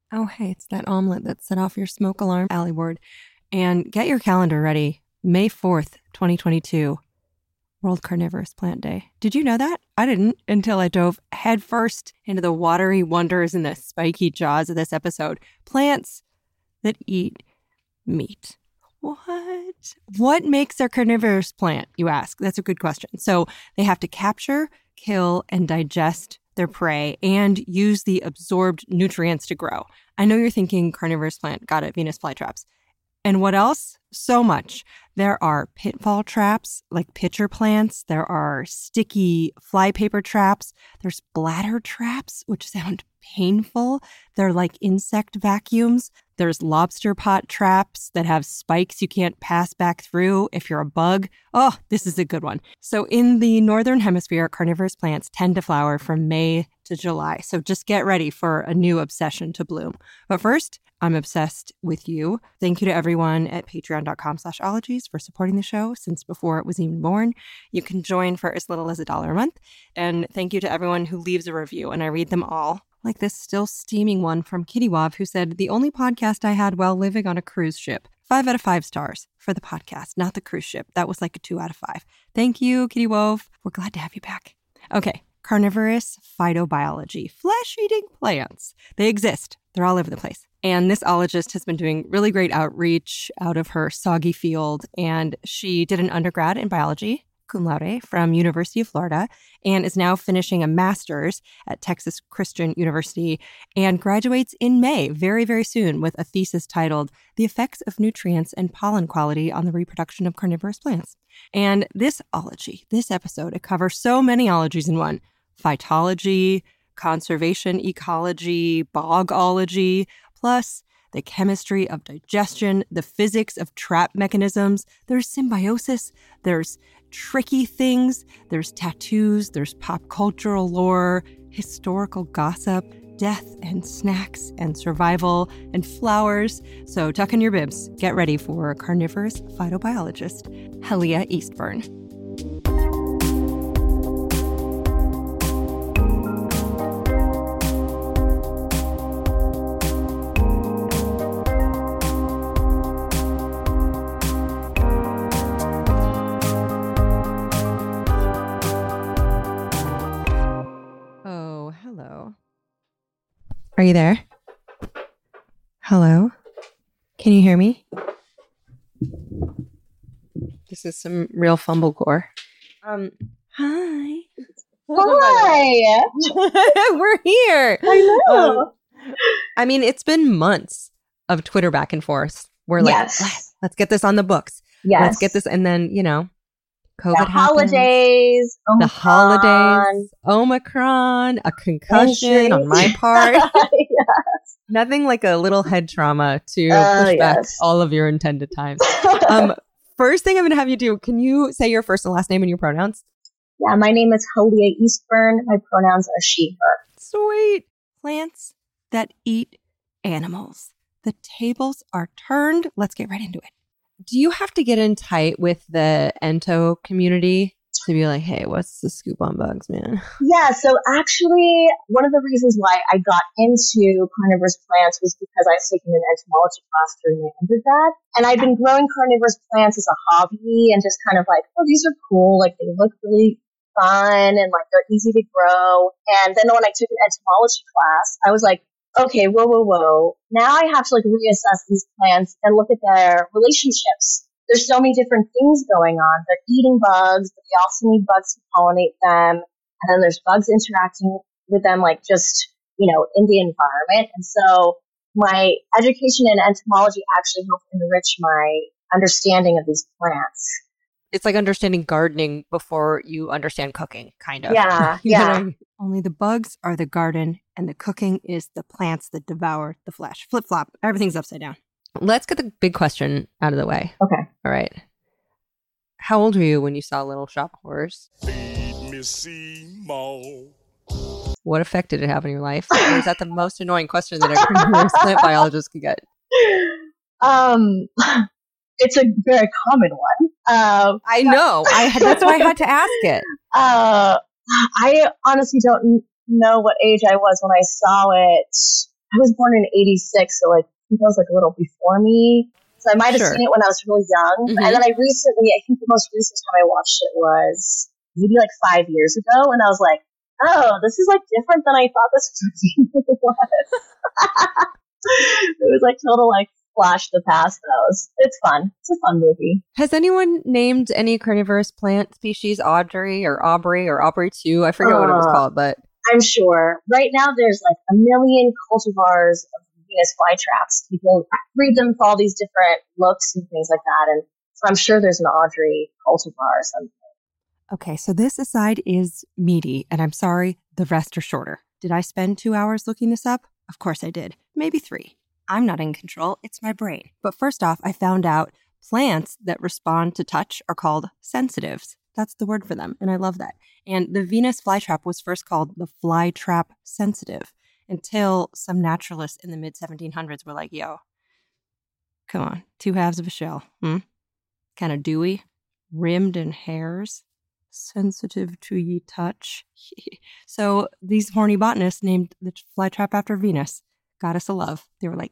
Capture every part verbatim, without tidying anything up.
Oh, hey, it's that omelet that set off your smoke alarm, Allie Ward. And get your calendar ready. May fourth, twenty twenty-two, World Carnivorous Plant Day. Did you know that? I didn't until I dove headfirst into the watery wonders and the spiky jaws of this episode. Plants that eat meat. What? What makes a carnivorous plant, you ask? That's a good question. So they have to capture, kill, and digest their prey and use the absorbed nutrients to grow. I know you're thinking carnivorous plant, got it, Venus flytraps. And what else? So much. There are pitfall traps like pitcher plants. There are sticky flypaper traps. There's bladder traps, which sound painful. They're like insect vacuums. There's lobster pot traps that have spikes you can't pass back through if you're a bug. Oh, this is a good one. So in the northern hemisphere, carnivorous plants tend to flower from May to July. So just get ready for a new obsession to bloom. But first, I'm obsessed with you. Thank you to everyone at patreon.com slash ologies for supporting the show since before it was even born. You can join for as little as a dollar a month. And thank you to everyone who leaves a review, and I read them all. Like this still steaming one from Kitty Wav, who said, the only podcast I had while living on a cruise ship. Five out of five stars for the podcast, not the cruise ship. That was like a two out of five. Thank you, Kitty Wav. We're glad to have you back. Okay, carnivorous phytobiology, flesh-eating plants. They exist. They're all over the place. And this ologist has been doing really great outreach out of her soggy field. And she did an undergrad in biology, cum laude, from University of Florida, and is now finishing a master's at Texas Christian University and graduates in May, very, very soon, with a thesis titled The Effects of Nutrients and Pollen Quality on the Reproduction of Carnivorous Plants. And this ology, this episode, it covers so many ologies in one. Phytology, conservation ecology, bogology, plus the chemistry of digestion, the physics of trap mechanisms. There's symbiosis, there's tricky things, there's tattoos, there's pop cultural lore, historical gossip, death and snacks and survival and flowers. So tuck in your bibs. Get ready for carnivorous phytobiologist Helia Eastburn. Are you there? Hello? Can you hear me? This is some real fumblecore. Um, hi. Hi. We're here. I know. Um, I mean, it's been months of Twitter back and forth. We're like, yes. let's, let's get this on the books. Yes. Let's get this. And then, you know, COVID the holidays, happens. The holidays, Omicron, a concussion Entry. on my part. Yes. Nothing like a little head trauma to Uh, push back yes. all of your intended times. Um, first thing I'm going to have you do, can you say your first and last name and your pronouns? Yeah, my name is Helia Eastburn. My pronouns are she, her. Sweet. Plants that eat animals. The tables are turned. Let's get right into it. Do you have to get in tight with the ento community to be like, hey, what's the scoop on bugs, man? Yeah, so actually, one of the reasons why I got into carnivorous plants was because I was taking an entomology class during my undergrad. And I've been growing carnivorous plants as a hobby and just kind of like, oh, these are cool. Like, they look really fun and like they're easy to grow. And then when I took an entomology class, I was like, okay, whoa, whoa, whoa. Now I have to like reassess these plants and look at their relationships. There's so many different things going on. They're eating bugs, but they also need bugs to pollinate them. And then there's bugs interacting with them, like just, you know, in the environment. And so my education in entomology actually helped enrich my understanding of these plants. It's like understanding gardening before you understand cooking, kind of. Yeah, You yeah. know what I mean? Only the bugs are the garden and the cooking is the plants that devour the flesh. Flip-flop. Everything's upside down. Let's get the big question out of the way. Okay. All right. How old were you when you saw Little Shop of Horrors? Feed me Seymour. What effect did it have on your life? Or is that the most annoying question that a carnivorous plant biologist could get? Um, it's a very common one. Um, I know. I had, that's why I had to ask it. Uh, I honestly don't know what age I was when I saw it. I was born in eighty-six, so like I think that was like a little before me. So I might have Sure. seen it when I was really young. Mhm. And then I recently, I think the most recent time I watched it was maybe like five years ago. And I was like, oh, this is like different than I thought this was. It was like total like flash the past though. It's fun. It's a fun movie. Has anyone named any carnivorous plant species Audrey or Aubrey or Aubrey two? I forget uh, what it was called, but I'm sure. Right now there's like a million cultivars of Venus flytraps. People breed them for all these different looks and things like that. And so I'm sure there's an Audrey cultivar or something. Okay, so this aside is meaty, and I'm sorry, the rest are shorter. Did I spend two hours looking this up? Of course I did. Maybe three. I'm not in control, it's my brain. But first off, I found out plants that respond to touch are called sensitives. That's the word for them, and I love that. And the Venus flytrap was first called the flytrap sensitive until some naturalists in the mid seventeen hundreds were like, yo, come on, two halves of a shell, hmm? Kind of dewy, rimmed in hairs, sensitive to ye touch. So these horny botanists named the flytrap after Venus, goddess of love. They were like,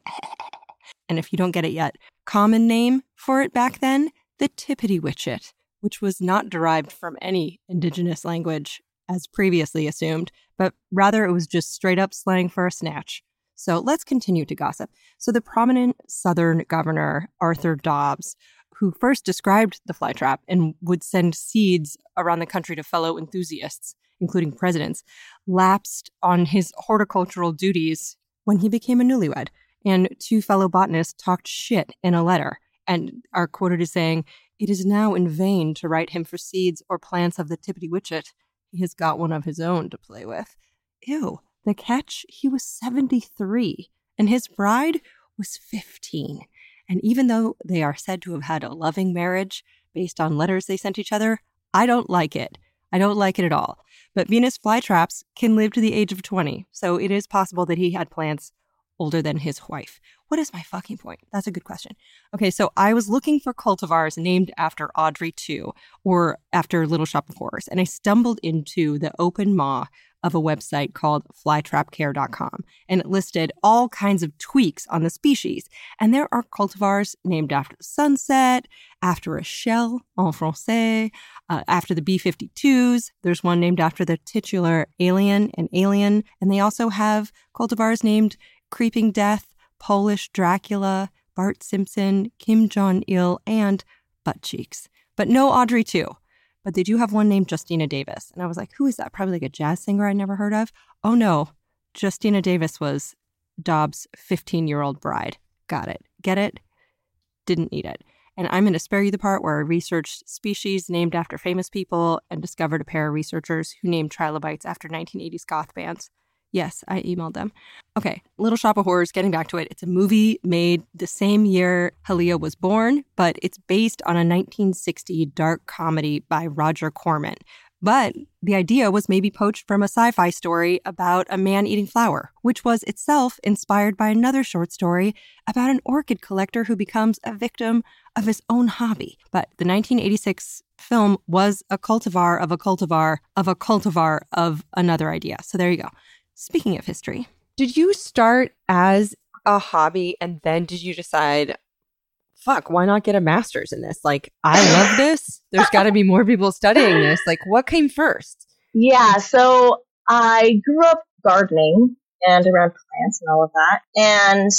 and if you don't get it yet, common name for it back then, the tippity-witchet, which was not derived from any indigenous language as previously assumed, but rather it was just straight up slang for a snatch. So let's continue to gossip. So the prominent Southern governor, Arthur Dobbs, who first described the flytrap and would send seeds around the country to fellow enthusiasts, including presidents, lapsed on his horticultural duties when he became a newlywed. And two fellow botanists talked shit in a letter and are quoted as saying, "It is now in vain to write him for seeds or plants of the tippity-witchet. He has got one of his own to play with." Ew. The catch? He was seventy-three, and his bride was fifteen. And even though they are said to have had a loving marriage based on letters they sent each other, I don't like it. I don't like it at all. But Venus flytraps can live to the age of twenty, so it is possible that he had plants older than his wife. What is my fucking point? That's a good question. Okay, so I was looking for cultivars named after Audrey two or after Little Shop of Horrors, and I stumbled into the open maw of a website called flytrap care dot com, and it listed all kinds of tweaks on the species. And there are cultivars named after the sunset, after a shell en français, uh, after the B fifty-twos. There's one named after the titular alien and alien, and they also have cultivars named Creeping Death, Polish Dracula, Bart Simpson, Kim Jong-il, and Butt Cheeks. But no Audrey two. But they do have one named Justina Davis. And I was like, who is that? Probably like a jazz singer I'd never heard of. Oh no, Justina Davis was Dobbs' fifteen-year-old bride. Got it. Get it? Didn't need it. And I'm going to spare you the part where I researched species named after famous people and discovered a pair of researchers who named trilobites after nineteen eighties goth bands. Yes, I emailed them. Okay, Little Shop of Horrors, getting back to it. It's a movie made the same year Halia was born, but it's based on a nineteen sixty dark comedy by Roger Corman. But the idea was maybe poached from a sci-fi story about a man eating flour, which was itself inspired by another short story about an orchid collector who becomes a victim of his own hobby. But the nineteen eighty-six film was a cultivar of a cultivar of a cultivar of another idea. So there you go. Speaking of history, did you start as a hobby and then did you decide, fuck, why not get a master's in this? Like, I love this. There's got to be more people studying this. Like, what came first? Yeah, so I grew up gardening and around plants and all of that. And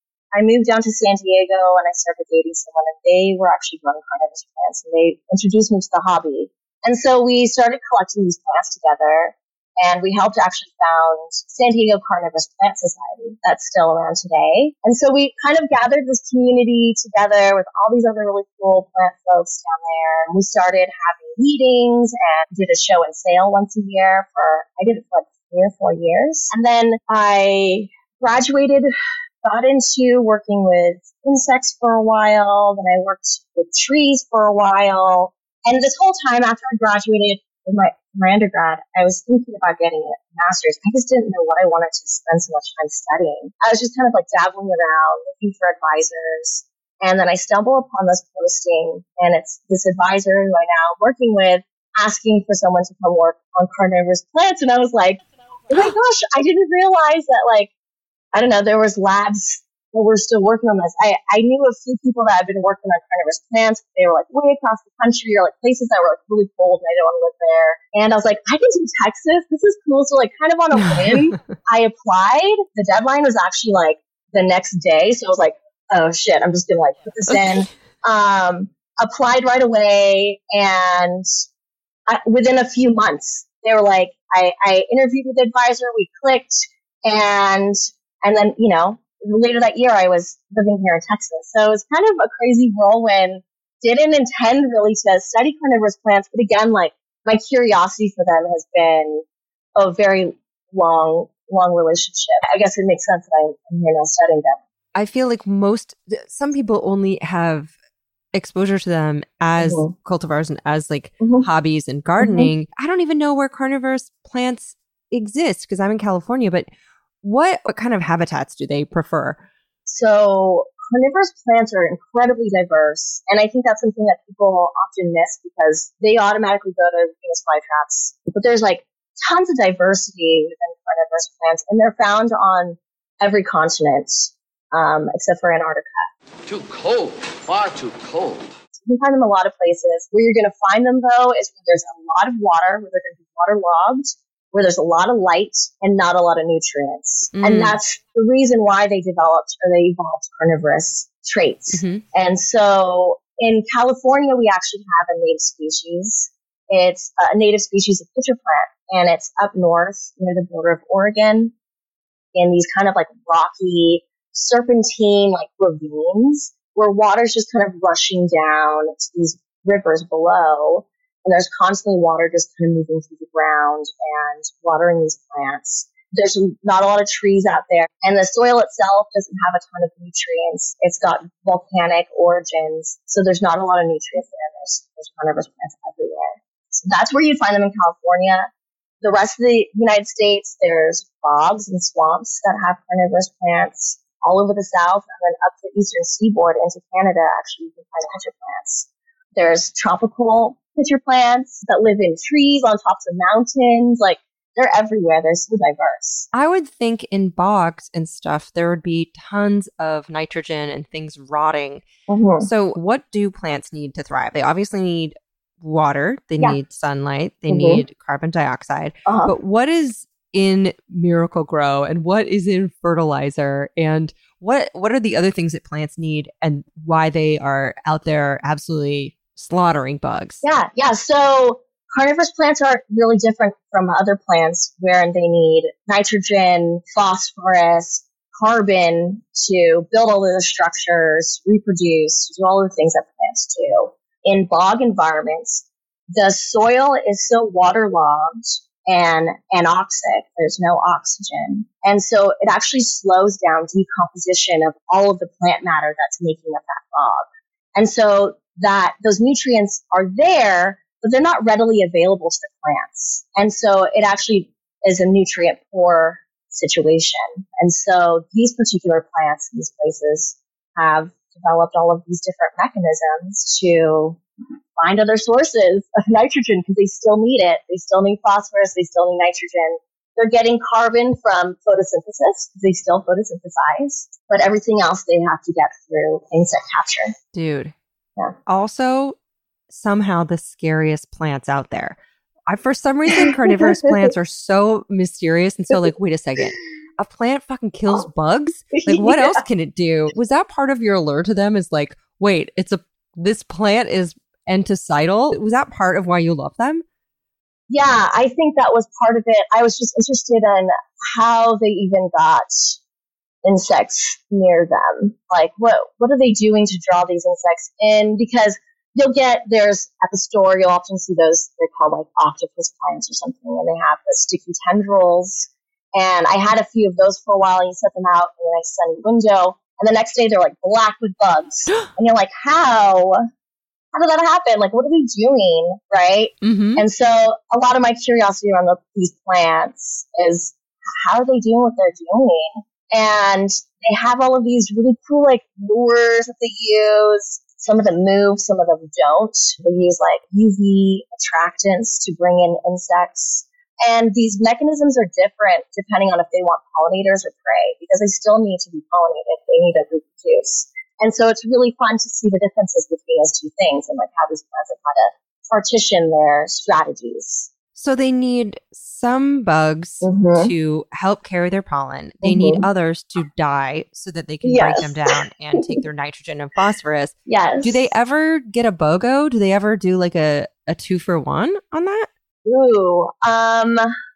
I moved down to San Diego and I started dating someone, and they were actually growing carnivorous plants, and they introduced me to the hobby. And so we started collecting these plants together. And we helped actually found San Diego Carnivorous Plant Society that's still around today. And so we kind of gathered this community together with all these other really cool plant folks down there. And we started having meetings and did a show and sale once a year for, I did it for like three or four years. And then I graduated, got into working with insects for a while. Then I worked with trees for a while. And this whole time after I graduated, with my, my undergrad, I was thinking about getting a master's. I just didn't know what I wanted to spend so much time studying. I was just kind of like dabbling around, looking for advisors. And then I stumbled upon this posting, and it's this advisor who I'm now working with asking for someone to come work on carnivorous plants. And I was like, oh my gosh, I didn't realize that like I don't know, there was labs that were still working on this. I, I knew a few people that had been working on carnivorous plants. They were like way across the country or like places that were like really cold and I didn't want to live there. And I was like, I can do Texas. This is cool. So like kind of on a whim, I applied. The deadline was actually like the next day. So I was like, oh shit, I'm just going to like put this in. Um, applied right away. And I, within a few months, they were like, I, I interviewed with the advisor. We clicked. And, and then, you know, later that year, I was living here in Texas. So it was kind of a crazy whirlwind. Didn't intend really to study carnivorous plants. But again, like my curiosity for them has been a very long, long relationship. I guess it makes sense that I'm, I'm here now studying them. I feel like most, some people only have exposure to them as mm-hmm. cultivars and as like mm-hmm. hobbies and gardening. Mm-hmm. I don't even know where carnivorous plants exist because I'm in California, but what, what kind of habitats do they prefer? So carnivorous plants are incredibly diverse. And I think that's something that people often miss because they automatically go to Venus flytraps. But there's like tons of diversity within carnivorous plants and they're found on every continent. Um, except for Antarctica. Too cold. Far too cold. You can find them a lot of places. Where you're going to find them, though, is where there's a lot of water, where they're going to be waterlogged, where there's a lot of light and not a lot of nutrients. Mm. And that's the reason why they developed or they evolved carnivorous traits. Mm-hmm. And so in California, we actually have a native species. It's a native species of pitcher plant, and it's up north near the border of Oregon in these kind of like rocky, serpentine like ravines where water's just kind of rushing down to these rivers below, and there's constantly water just kind of moving through the ground and watering these plants. There's not a lot of trees out there, and the soil itself doesn't have a ton of nutrients. It's got volcanic origins, so there's not a lot of nutrients there. There's, there's carnivorous plants everywhere. So that's where you'd find them in California. The rest of the United States, there's bogs and swamps that have carnivorous plants. All over the south and then up the eastern seaboard into Canada, actually, you can find pitcher plants. There's tropical pitcher plants that live in trees on tops of mountains. Like, they're everywhere. They're so diverse. I would think in bogs and stuff, there would be tons of nitrogen and things rotting. Mm-hmm. So what do plants need to thrive? They obviously need water. They yeah. need sunlight. They mm-hmm. need carbon dioxide. Uh-huh. But what is in Miracle-Gro and what is in fertilizer and what what are the other things that plants need and why they are out there absolutely slaughtering bugs? Yeah, yeah. So carnivorous plants are really different from other plants where they need nitrogen, phosphorus, carbon to build all of the structures, reproduce, do all the things that plants do. In bog environments, the soil is so waterlogged and anoxic. There's no oxygen. And so it actually slows down decomposition of all of the plant matter that's making up that bog. And so that those nutrients are there, but they're not readily available to the plants. And so it actually is a nutrient poor situation. And so these particular plants in these places have developed all of these different mechanisms to find other sources of nitrogen because they still need it. They still need phosphorus. They still need nitrogen. They're getting carbon from photosynthesis because they still photosynthesize, but everything else they have to get through insect capture. Dude. Yeah. Also, somehow the scariest plants out there. I, for some reason, carnivorous plants are so mysterious and so like, wait a second. A plant fucking kills bugs? Like, what yeah. else can it do? Was that part of your allure to them is like, wait, it's a this plant is enticidal? Was that part of why you love them? Yeah, I think that was part of it. I was just interested in how they even got insects near them. Like, what what are they doing to draw these insects in? Because you'll get, there's at the store, you'll often see those, they're called like octopus plants or something, and they have the sticky tendrils. And I had a few of those for a while, and you set them out in a nice sunny window, and the next day they're like black with bugs. And you're like, how? How did that happen? Like, what are they doing? Right? Mm-hmm. And so a lot of my curiosity around the, these plants is, how are they doing what they're doing? And they have all of these really cool, like, lures that they use. Some of them move, some of them don't. They use, like, U V attractants to bring in insects. And these mechanisms are different depending on if they want pollinators or prey, because they still need to be pollinated. They need to reproduce. And so it's really fun to see the differences between those two things and like how these plants have had to partition their strategies. So they need some bugs Mm-hmm. to help carry their pollen. They Mhm. need others to die so that they can Yes. break them down and take their nitrogen and phosphorus. Yes. Do they ever get a BOGO? Do they ever do like a, a two for one on that? Ooh, um,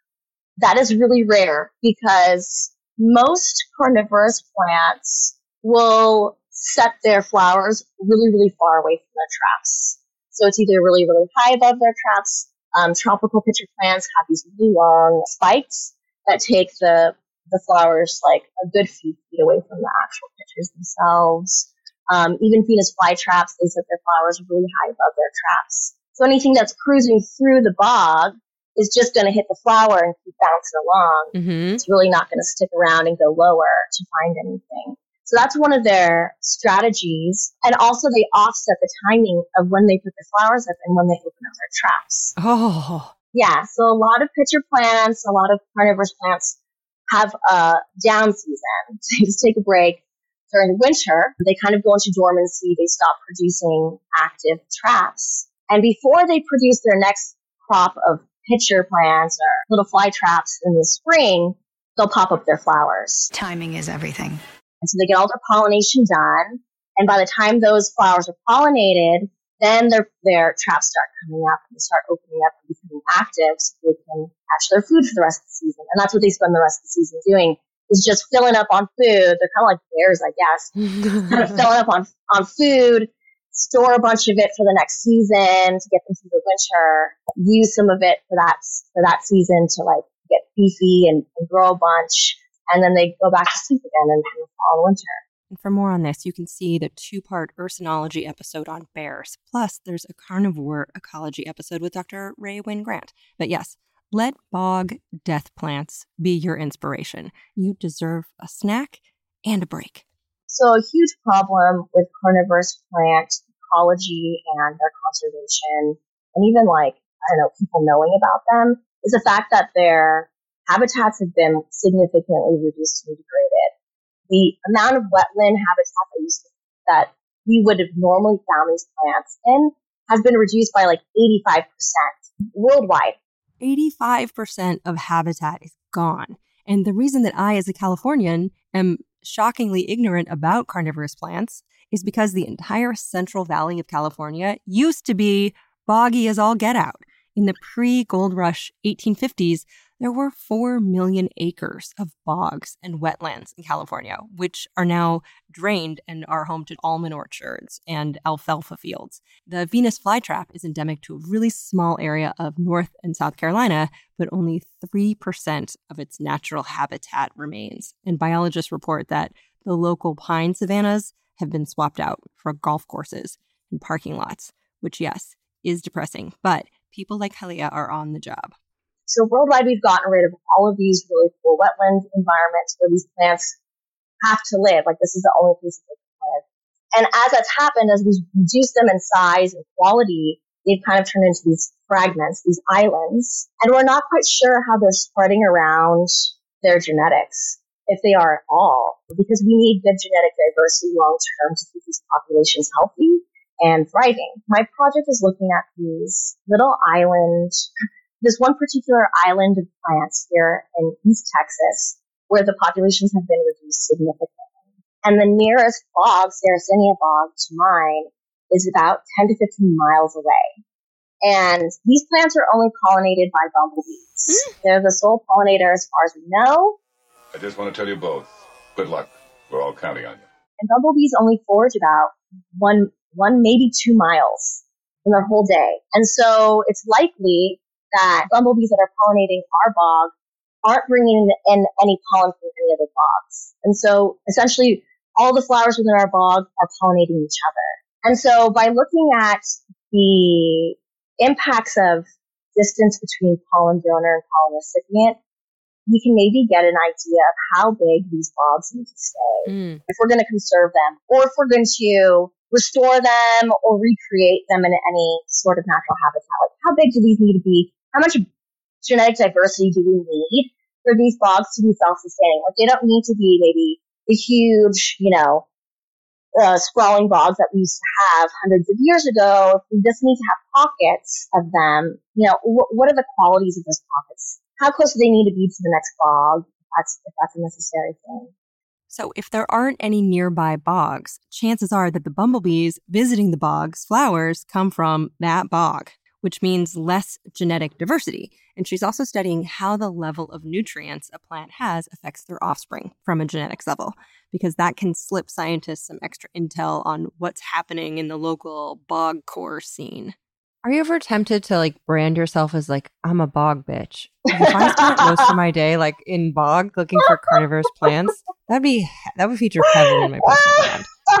that is really rare because most carnivorous plants will set their flowers really, really far away from their traps. So it's either really, really high above their traps. Um, tropical pitcher plants have these really long spikes that take the the flowers like a good few feet away from the actual pitchers themselves. Um, even Venus flytraps, they set their flowers really high above their traps. So anything that's cruising through the bog is just going to hit the flower and keep bouncing along. Mm-hmm. It's really not going to stick around and go lower to find anything. So that's one of their strategies. And also they offset the timing of when they put their flowers up and when they open up their traps. Oh, Yeah, so a lot of pitcher plants, a lot of carnivorous plants have a down season. They just take a break during the winter. They kind of go into dormancy. They stop producing active traps. And before they produce their next crop of pitcher plants or little fly traps in the spring, they'll pop up their flowers. Timing is everything. And so they get all their pollination done. And by the time those flowers are pollinated, then their their traps start coming up and they start opening up and becoming active so they can catch their food for the rest of the season. And that's what they spend the rest of the season doing, is just filling up on food. They're kind of like bears, I guess. Kind of filling up on, on food, store a bunch of it for the next season to get them through the winter, use some of it for that for that season to like get beefy and, and grow a bunch. And then they go back to sleep again in the fall and winter. and for more on this, you can see the two-part ursinology episode on bears. Plus, there's a carnivore ecology episode with Doctor Ray Wynn Grant. But yes, let bog death plants be your inspiration. You deserve a snack and a break. So a huge problem with carnivorous plant ecology and their conservation, and even like, I don't know, people knowing about them, is the fact that their habitats have been significantly reduced and degraded. The amount of wetland habitat that used to, that we would have normally found these plants in has been reduced by like eighty-five percent worldwide. eighty-five percent of habitat is gone. And the reason that I, as a Californian, am shockingly ignorant about carnivorous plants is because the entire Central Valley of California used to be boggy as all get out. In the pre-gold rush eighteen fifties, there were four million acres of bogs and wetlands in California, which are now drained and are home to almond orchards and alfalfa fields. The Venus flytrap is endemic to a really small area of North and South Carolina, but only three percent of its natural habitat remains. And biologists report that the local pine savannas have been swapped out for golf courses and parking lots, which, yes, is depressing, but people like Halia are on the job. So worldwide, we've gotten rid of all of these really cool wetland environments where these plants have to live. Like, this is the only place that they can live. And as that's happened, as we've reduced them in size and quality, they've kind of turned into these fragments, these islands. And we're not quite sure how they're spreading around their genetics, if they are at all, because we need good genetic diversity long term to keep these populations healthy and thriving. My project is looking at these little island, this one particular island of plants here in East Texas, where the populations have been reduced significantly. And the nearest bog, Sarracenia bog, to mine is about ten to fifteen miles away. And these plants are only pollinated by bumblebees. Mm. They're the sole pollinator as far as we know. I just want to tell you both, good luck. We're all counting on you. And bumblebees only forage about one, one, maybe two miles in their whole day. And so it's likely that bumblebees that are pollinating our bog aren't bringing in any pollen from any other bogs. And so essentially all the flowers within our bog are pollinating each other. And so by looking at the impacts of distance between pollen donor and pollen recipient, we can maybe get an idea of how big these bogs need to stay mm. if we're going to conserve them, or if we're going to restore them or recreate them in any sort of natural habitat. Like, how big do these need to be? How much genetic diversity do we need for these bogs to be self-sustaining? Like, they don't need to be maybe the huge, you know, uh, sprawling bogs that we used to have hundreds of years ago. We just need to have pockets of them. You know, wh- what are the qualities of those pockets? How close do they need to be to the next bog? If that's, if that's a necessary thing. So if there aren't any nearby bogs, chances are that the bumblebees visiting the bog's flowers come from that bog, which means less genetic diversity. And she's also studying how the level of nutrients a plant has affects their offspring from a genetics level, because that can slip scientists some extra intel on what's happening in the local bog core scene. Are you ever tempted to like brand yourself as like, I'm a bog bitch? If I spent most of my day like in bog looking for carnivorous plants, that'd be that would feature heavily in my personal brand. I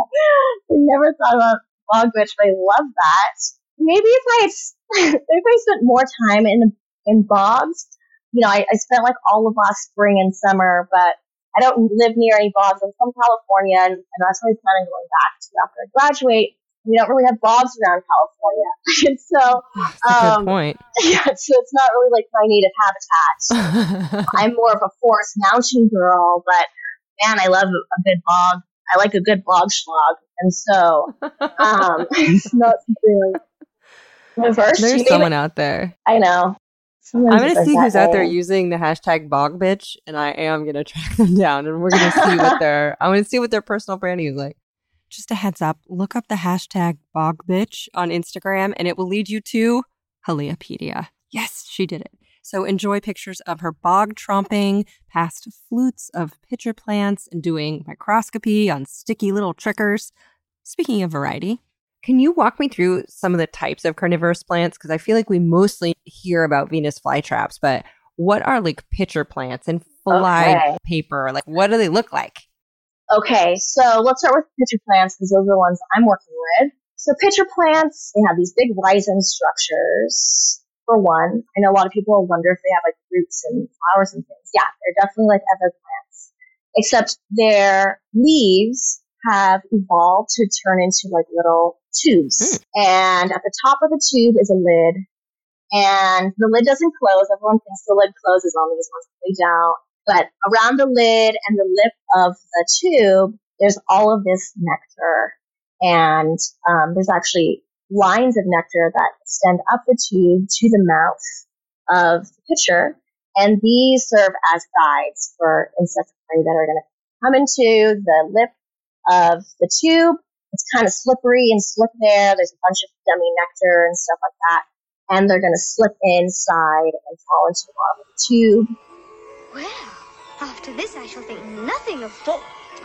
never thought about bog bitch, but I love that. Maybe if I if I spent more time in in bogs, you know, I, I spent like all of last spring and summer, but I don't live near any bogs. I'm from California, and, and that's where I plan on going back to after I graduate. We don't really have bogs around California. And so, That's a um, good point. Yeah, so it's not really like my native habitat. I'm more of a forest mountain girl, but man, I love a, a good bog. I like a good bog slog. And so, um, it's not something like diverse. There's someone out there. I know. Someone's I'm going to like see that who's out there name. using the hashtag bog bitch, and I am going to track them down, and we're going to see what their, I'm going to see what their personal branding is like. Just a heads up, look up the hashtag bogbitch on Instagram and it will lead you to Haleapedia. Yes, she did it. So enjoy pictures of her bog tromping past flutes of pitcher plants and doing microscopy on sticky little trickers. Speaking of variety, can you walk me through some of the types of carnivorous plants? Because I feel like we mostly hear about Venus flytraps, but what are like pitcher plants and fly Okay. paper? Like, what do they look like? Okay, so let's start with pitcher plants because those are the ones I'm working with. So pitcher plants, they have these big rhizome structures, for one. I know a lot of people will wonder if they have like roots and flowers and things. Yeah, they're definitely like other plants, except their leaves have evolved to turn into like little tubes. Mm. And at the top of the tube is a lid, and the lid doesn't close. Everyone thinks the lid closes on these ones, but they don't. But around the lid and the lip of the tube, there's all of this nectar. And um, there's actually lines of nectar that extend up the tube to the mouth of the pitcher. And these serve as guides for insect prey that are going to come into the lip of the tube. It's kind of slippery and slick there. There's a bunch of dummy nectar and stuff like that. And they're going to slip inside and fall into the bottom of the tube. Well, after this I shall think nothing of fall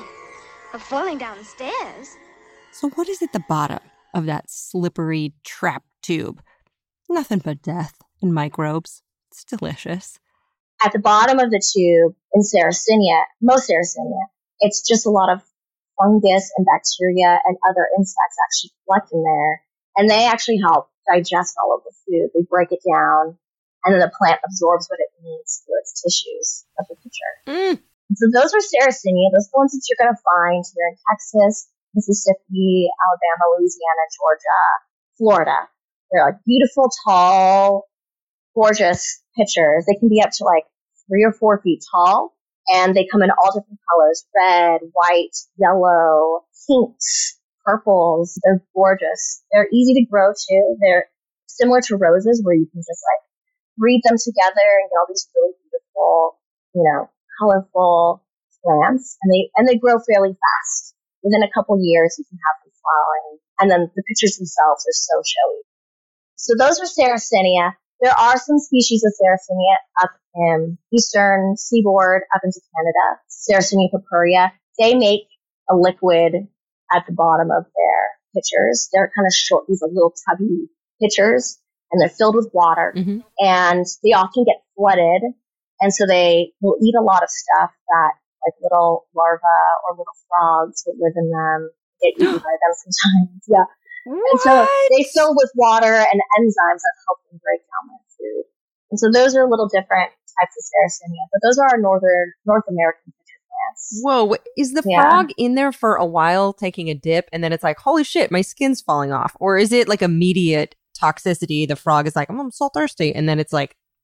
of falling down the stairs. So what is at the bottom of that slippery trap tube? Nothing but death and microbes. It's delicious. At the bottom of the tube in Sarracenia, most Sarracenia, it's just a lot of fungus and bacteria and other insects actually collect in there. And they actually help digest all of the food. They break it down, and then the plant absorbs what it needs through its tissues of the pitcher. Mm. So those are Sarracenia. Those are the ones that you're going to find here in Texas, Mississippi, Alabama, Louisiana, Georgia, Florida. They're like beautiful, tall, gorgeous pitchers. They can be up to like three or four feet tall, and they come in all different colors: red, white, yellow, pinks, purples. They're gorgeous. They're easy to grow too. They're similar to roses, where you can just like breed them together and get all these really beautiful, you know, colorful plants. And they and they grow fairly fast. Within a couple years, you can have them flowering, and then the pitchers themselves are so showy. So those are Sarracenia. There are some species of Sarracenia up in eastern seaboard, up into Canada. Sarracenia purpurea. They make a liquid at the bottom of their pitchers. They're kind of short, these like little tubby pitchers, and they're filled with water. Mm-hmm. And they often get flooded, and so they will eat a lot of stuff that like little larvae or little frogs would live in them, get eaten by them sometimes. Yeah. What? And so they fill with water and enzymes that help them break down their food. And so those are a little different types of Sarracenia, but those are our northern North American pitcher plants. Whoa, wait, is the Yeah. frog in there for a while taking a dip and then it's like, holy shit, my skin's falling off? Or is it like immediate toxicity? The frog is like, oh, I'm so thirsty. And then it's like,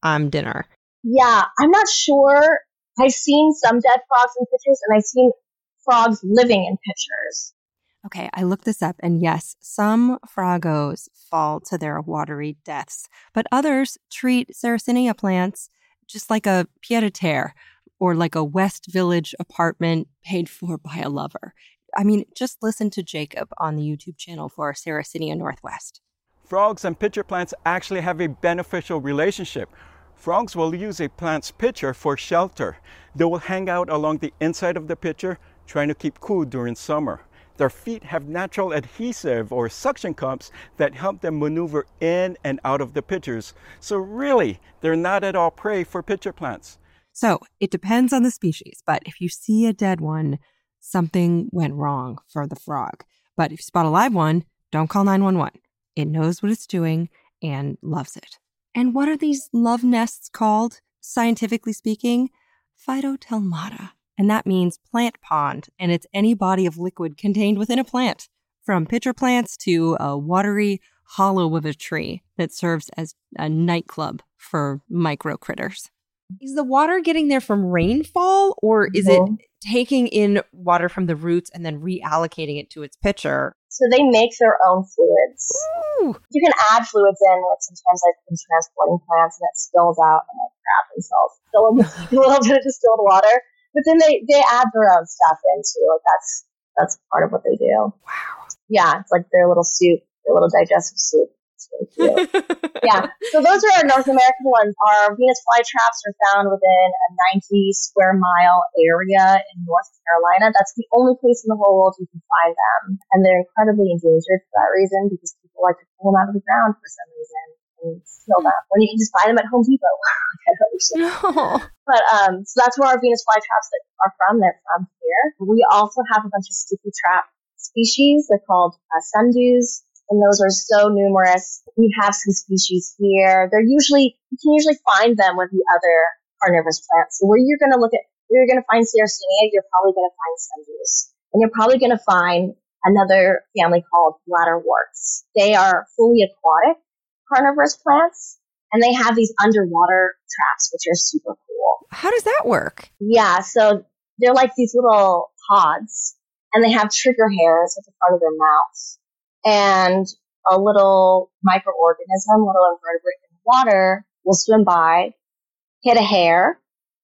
I'm dinner. Yeah, I'm not sure. I've seen some dead frogs in pictures, and I've seen frogs living in pictures. Okay, I looked this up, and yes, some frogos fall to their watery deaths, but others treat Sarracenia plants just like a pied-à-terre or like a West Village apartment paid for by a lover. I mean, just listen to Jacob on the YouTube channel for Sarracenia Northwest. Frogs and pitcher plants actually have a beneficial relationship. Frogs will use a plant's pitcher for shelter. They will hang out along the inside of the pitcher, trying to keep cool during summer. Their feet have natural adhesive or suction cups that help them maneuver in and out of the pitchers. So really, they're not at all prey for pitcher plants. So it depends on the species, but if you see a dead one, something went wrong for the frog. But if you spot a live one, don't call nine one one. It knows what it's doing and loves it. And what are these love nests called, scientifically speaking? Phytotelmata. And that means plant pond, and it's any body of liquid contained within a plant, from pitcher plants to a watery hollow of a tree that serves as a nightclub for micro critters. Is the water getting there from rainfall, or is Mm-hmm. it taking in water from the roots and then reallocating it to its pitcher? So they make their own fluids. Ooh. You can add fluids in, like sometimes I've been transporting plants and it spills out and I crap themselves. Fill them with a little bit of distilled water. But then they, they add their own stuff in too. Like that's that's part of what they do. Wow. Yeah, it's like their little soup, their little digestive soup. It's really cute. Yeah. So those are our North American ones. Our Venus flytraps are found within a ninety square mile area in North Carolina. That's the only place in the whole world you can find them. And they're incredibly endangered for that reason because people like to pull them out of the ground for some reason and kill them when you can just buy them at Home Depot. I don't understand. No. But um, so that's where our Venus flytraps that are from. They're from here. We also have a bunch of sticky trap species. They're called uh, sundews. And those are so numerous. We have some species here. They're usually, you can usually find them with the other carnivorous plants. So where you're going to look at, where you're going to find Sarracenia, you're probably going to find sundews. And you're probably going to find another family called bladderworts. They are fully aquatic carnivorous plants, and they have these underwater traps, which are super cool. How does that work? Yeah, so they're like these little pods, and they have trigger hairs at the front of their mouths. And a little microorganism, little invertebrate in the water, will swim by, hit a hair,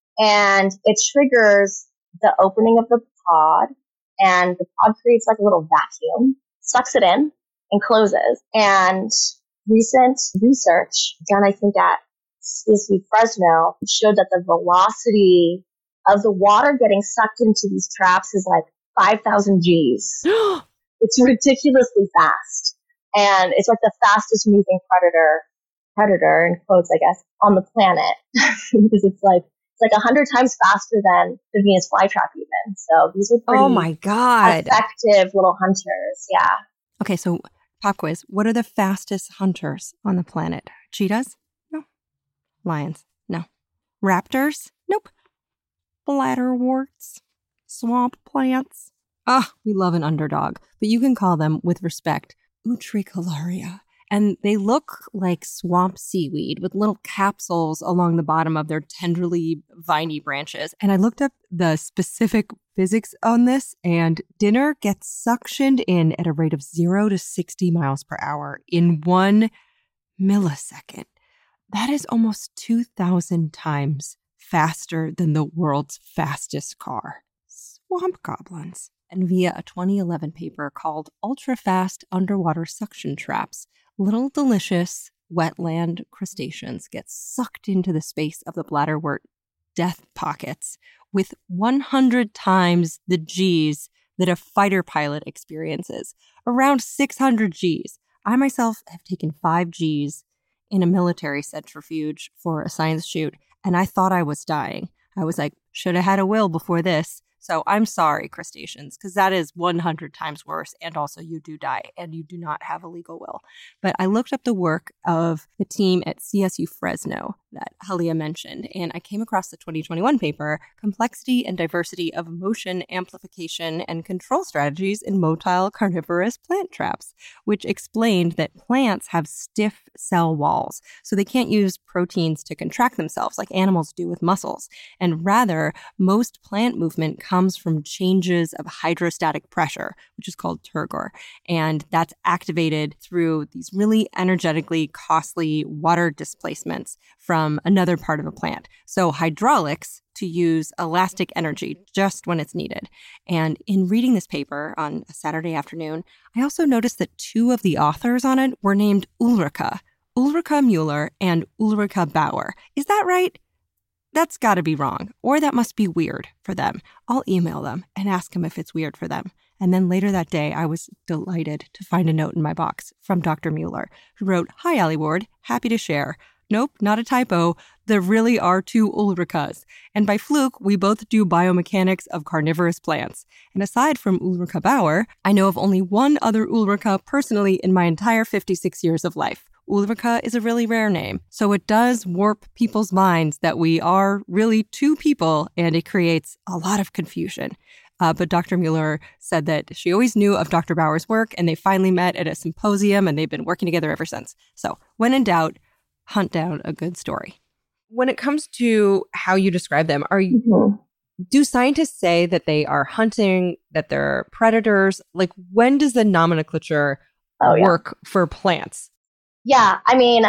and it triggers the opening of the pod, and the pod creates like a little vacuum, sucks it in, and closes. And recent research done, I think, at C S U Fresno showed that the velocity of the water getting sucked into these traps is like five thousand G's. It's ridiculously fast. And it's like the fastest moving predator, predator in quotes, I guess, on the planet. Because it's like, it's like a hundred times faster than the Venus flytrap even. So these are pretty Oh my God. effective little hunters. Yeah. Okay, so pop quiz. What are the fastest hunters on the planet? Cheetahs? No. Lions? No. Raptors? Nope. Bladderworts? Swamp plants? Ah, we love an underdog, but you can call them, with respect, Utricularia. And they look like swamp seaweed with little capsules along the bottom of their tenderly viney branches. And I looked up the specific physics on this, and dinner gets suctioned in at a rate of zero to sixty miles per hour in one millisecond. That is almost two thousand times faster than the world's fastest car. Swamp goblins. And via a twenty eleven paper called Ultra Fast Underwater Suction Traps, little delicious wetland crustaceans get sucked into the space of the bladderwort death pockets with one hundred times the G's that a fighter pilot experiences, around six hundred G's. I myself have taken five G's in a military centrifuge for a science shoot, and I thought I was dying. I was like, should have had a will before this. So I'm sorry, crustaceans, because that is one hundred times worse. And also you do die and you do not have a legal will. But I looked up the work of the team at C S U Fresno that Halia mentioned, and I came across the twenty twenty-one paper, Complexity and Diversity of Motion Amplification and Control Strategies in Motile Carnivorous Plant Traps, which explained that plants have stiff cell walls, so they can't use proteins to contract themselves like animals do with muscles. And rather, most plant movement comes from changes of hydrostatic pressure, which is called turgor. And that's activated through these really energetically costly water displacements from another part of a plant. So hydraulics to use elastic energy just when it's needed. And in reading this paper on a Saturday afternoon, I also noticed that two of the authors on it were named Ulrika, Ulrika Müller and Ulrika Bauer. Is that right? That's got to be wrong, or that must be weird for them. I'll email them and ask them if it's weird for them. And then later that day, I was delighted to find a note in my box from Doctor Müller, who wrote, "Hi, Allie Ward, happy to share. Nope, not a typo. There really are two Ulrikas. And by fluke, we both do biomechanics of carnivorous plants. And aside from Ulrika Bauer, I know of only one other Ulrika personally in my entire fifty-six years of life. Ulrika is a really rare name, so it does warp people's minds that we are really two people, and it creates a lot of confusion. Uh, but Doctor Müller said that she always knew of Doctor Bauer's work, and they finally met at a symposium, and they've been working together ever since. So when in doubt, hunt down a good story. When it comes to how you describe them, are you, mm-hmm. do scientists say that they are hunting, that they're predators? Like, when does the nomenclature oh, work yeah. for plants? Yeah, I mean,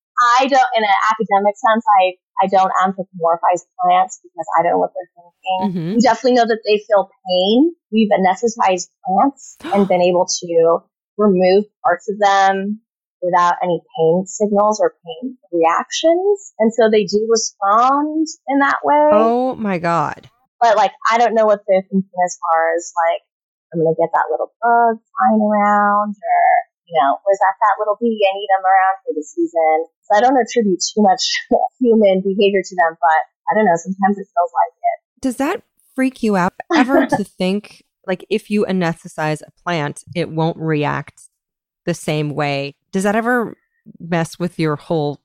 I don't, in an academic sense, I, I don't anthropomorphize plants because I don't know what they're thinking. Mm-hmm. We definitely know that they feel pain. We've anesthetized plants and been able to remove parts of them without any pain signals or pain reactions. And so they do respond in that way. Oh my God. But like, I don't know what they're thinking as far as like, I'm going to get that little bug flying around, or, you know, was that that little bee? I need them around for the season. So I don't attribute too much human behavior to them, but I don't know, sometimes it feels like it. Does that freak you out ever to think, like, if you anesthetize a plant, it won't react the same way? Does that ever mess with your whole,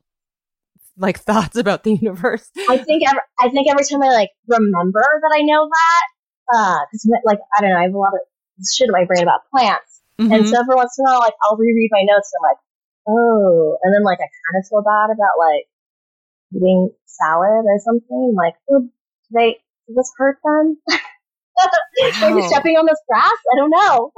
like, thoughts about the universe? I think every, I think every time I, like, remember that I know that, uh, because, like, I don't know, I have a lot of shit in my brain about plants. Mm-hmm. And so every once in a while, like, I'll reread my notes and I'm like, oh, and then, like, I kind of feel bad about, like, eating salad or something. Like, oh, did they, did this hurt them? Wow. Maybe stepping on this grass? I don't know.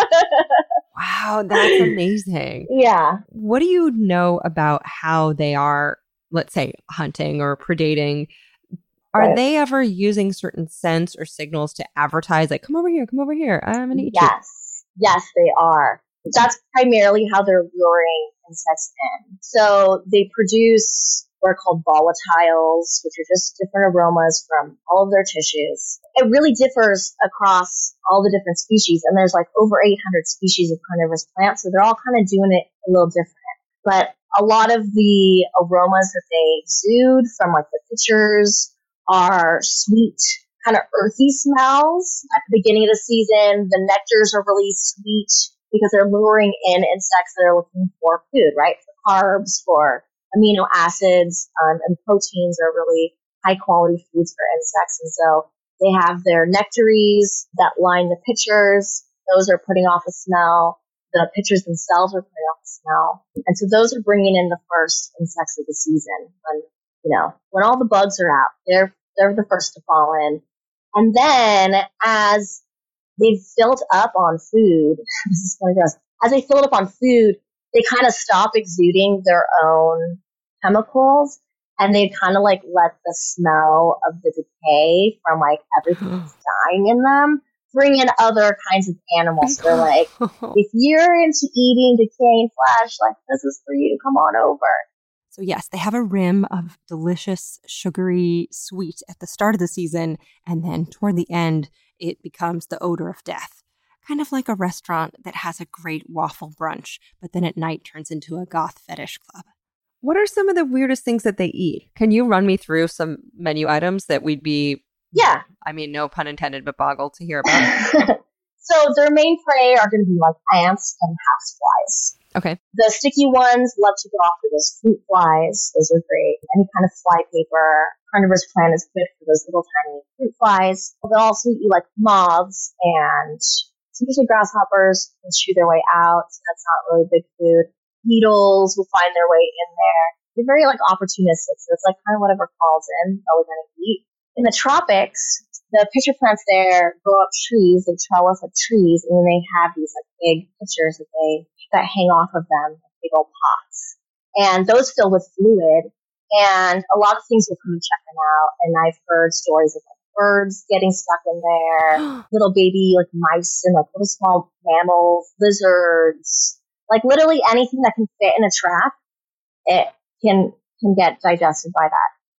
Wow, that's amazing. Yeah. What do you know about how they are, let's say, hunting or predating? Are right. they ever using certain scents or signals to advertise, like, come over here, come over here, I'm going to eat yes. you? Yes. Yes, they are. That's primarily how they're luring insects in. So they produce what are called volatiles, which are just different aromas from all of their tissues. It really differs across all the different species, and there's like over eight hundred species of carnivorous plants, so they're all kind of doing it a little different. But a lot of the aromas that they exude from like the pitchers are sweet, kind of earthy smells. At the beginning of the season, the nectars are really sweet because they're luring in insects that are looking for food, right? For carbs, for amino acids, um, and proteins are really high quality foods for insects. And so they have their nectaries that line the pitchers. Those are putting off a smell. The pitchers themselves are putting off a smell. And so those are bringing in the first insects of the season. When, you know, when all the bugs are out, they're, they're the first to fall in. And then as they've filled up on food, this is kind of gross, as they filled up on food, they kind of stop exuding their own chemicals, and they kind of like let the smell of the decay from like everything that's dying in them bring in other kinds of animals. So they're like, if you're into eating decaying flesh, like, this is for you, come on over. So yes, they have a rim of delicious, sugary sweet at the start of the season, and then toward the end, it becomes the odor of death. Kind of like a restaurant that has a great waffle brunch, but then at night turns into a goth fetish club. What are some of the weirdest things that they eat? Can you run me through some menu items that we'd be, yeah, I mean, no pun intended, but boggled to hear about? So their main prey are going to be like ants and houseflies. Okay. The sticky ones love to go after those fruit flies. Those are great. Any kind of fly paper. Carnivorous plant is good for those little tiny fruit flies. They'll also eat like moths, and usually grasshoppers can chew their way out, so that's not really big food. Beetles will find their way in there. They're very like opportunistic, so it's like kind of whatever falls in, that we're going to eat. In the tropics, the pitcher plants there grow up trees, they trellis up trees, and then they have these like big pitchers that they that hang off of them, like big old pots. And those fill with fluid, and a lot of things will come and check them out. And I've heard stories of like birds getting stuck in there, little baby like mice and like little small mammals, lizards, like literally anything that can fit in a trap, it can can get digested by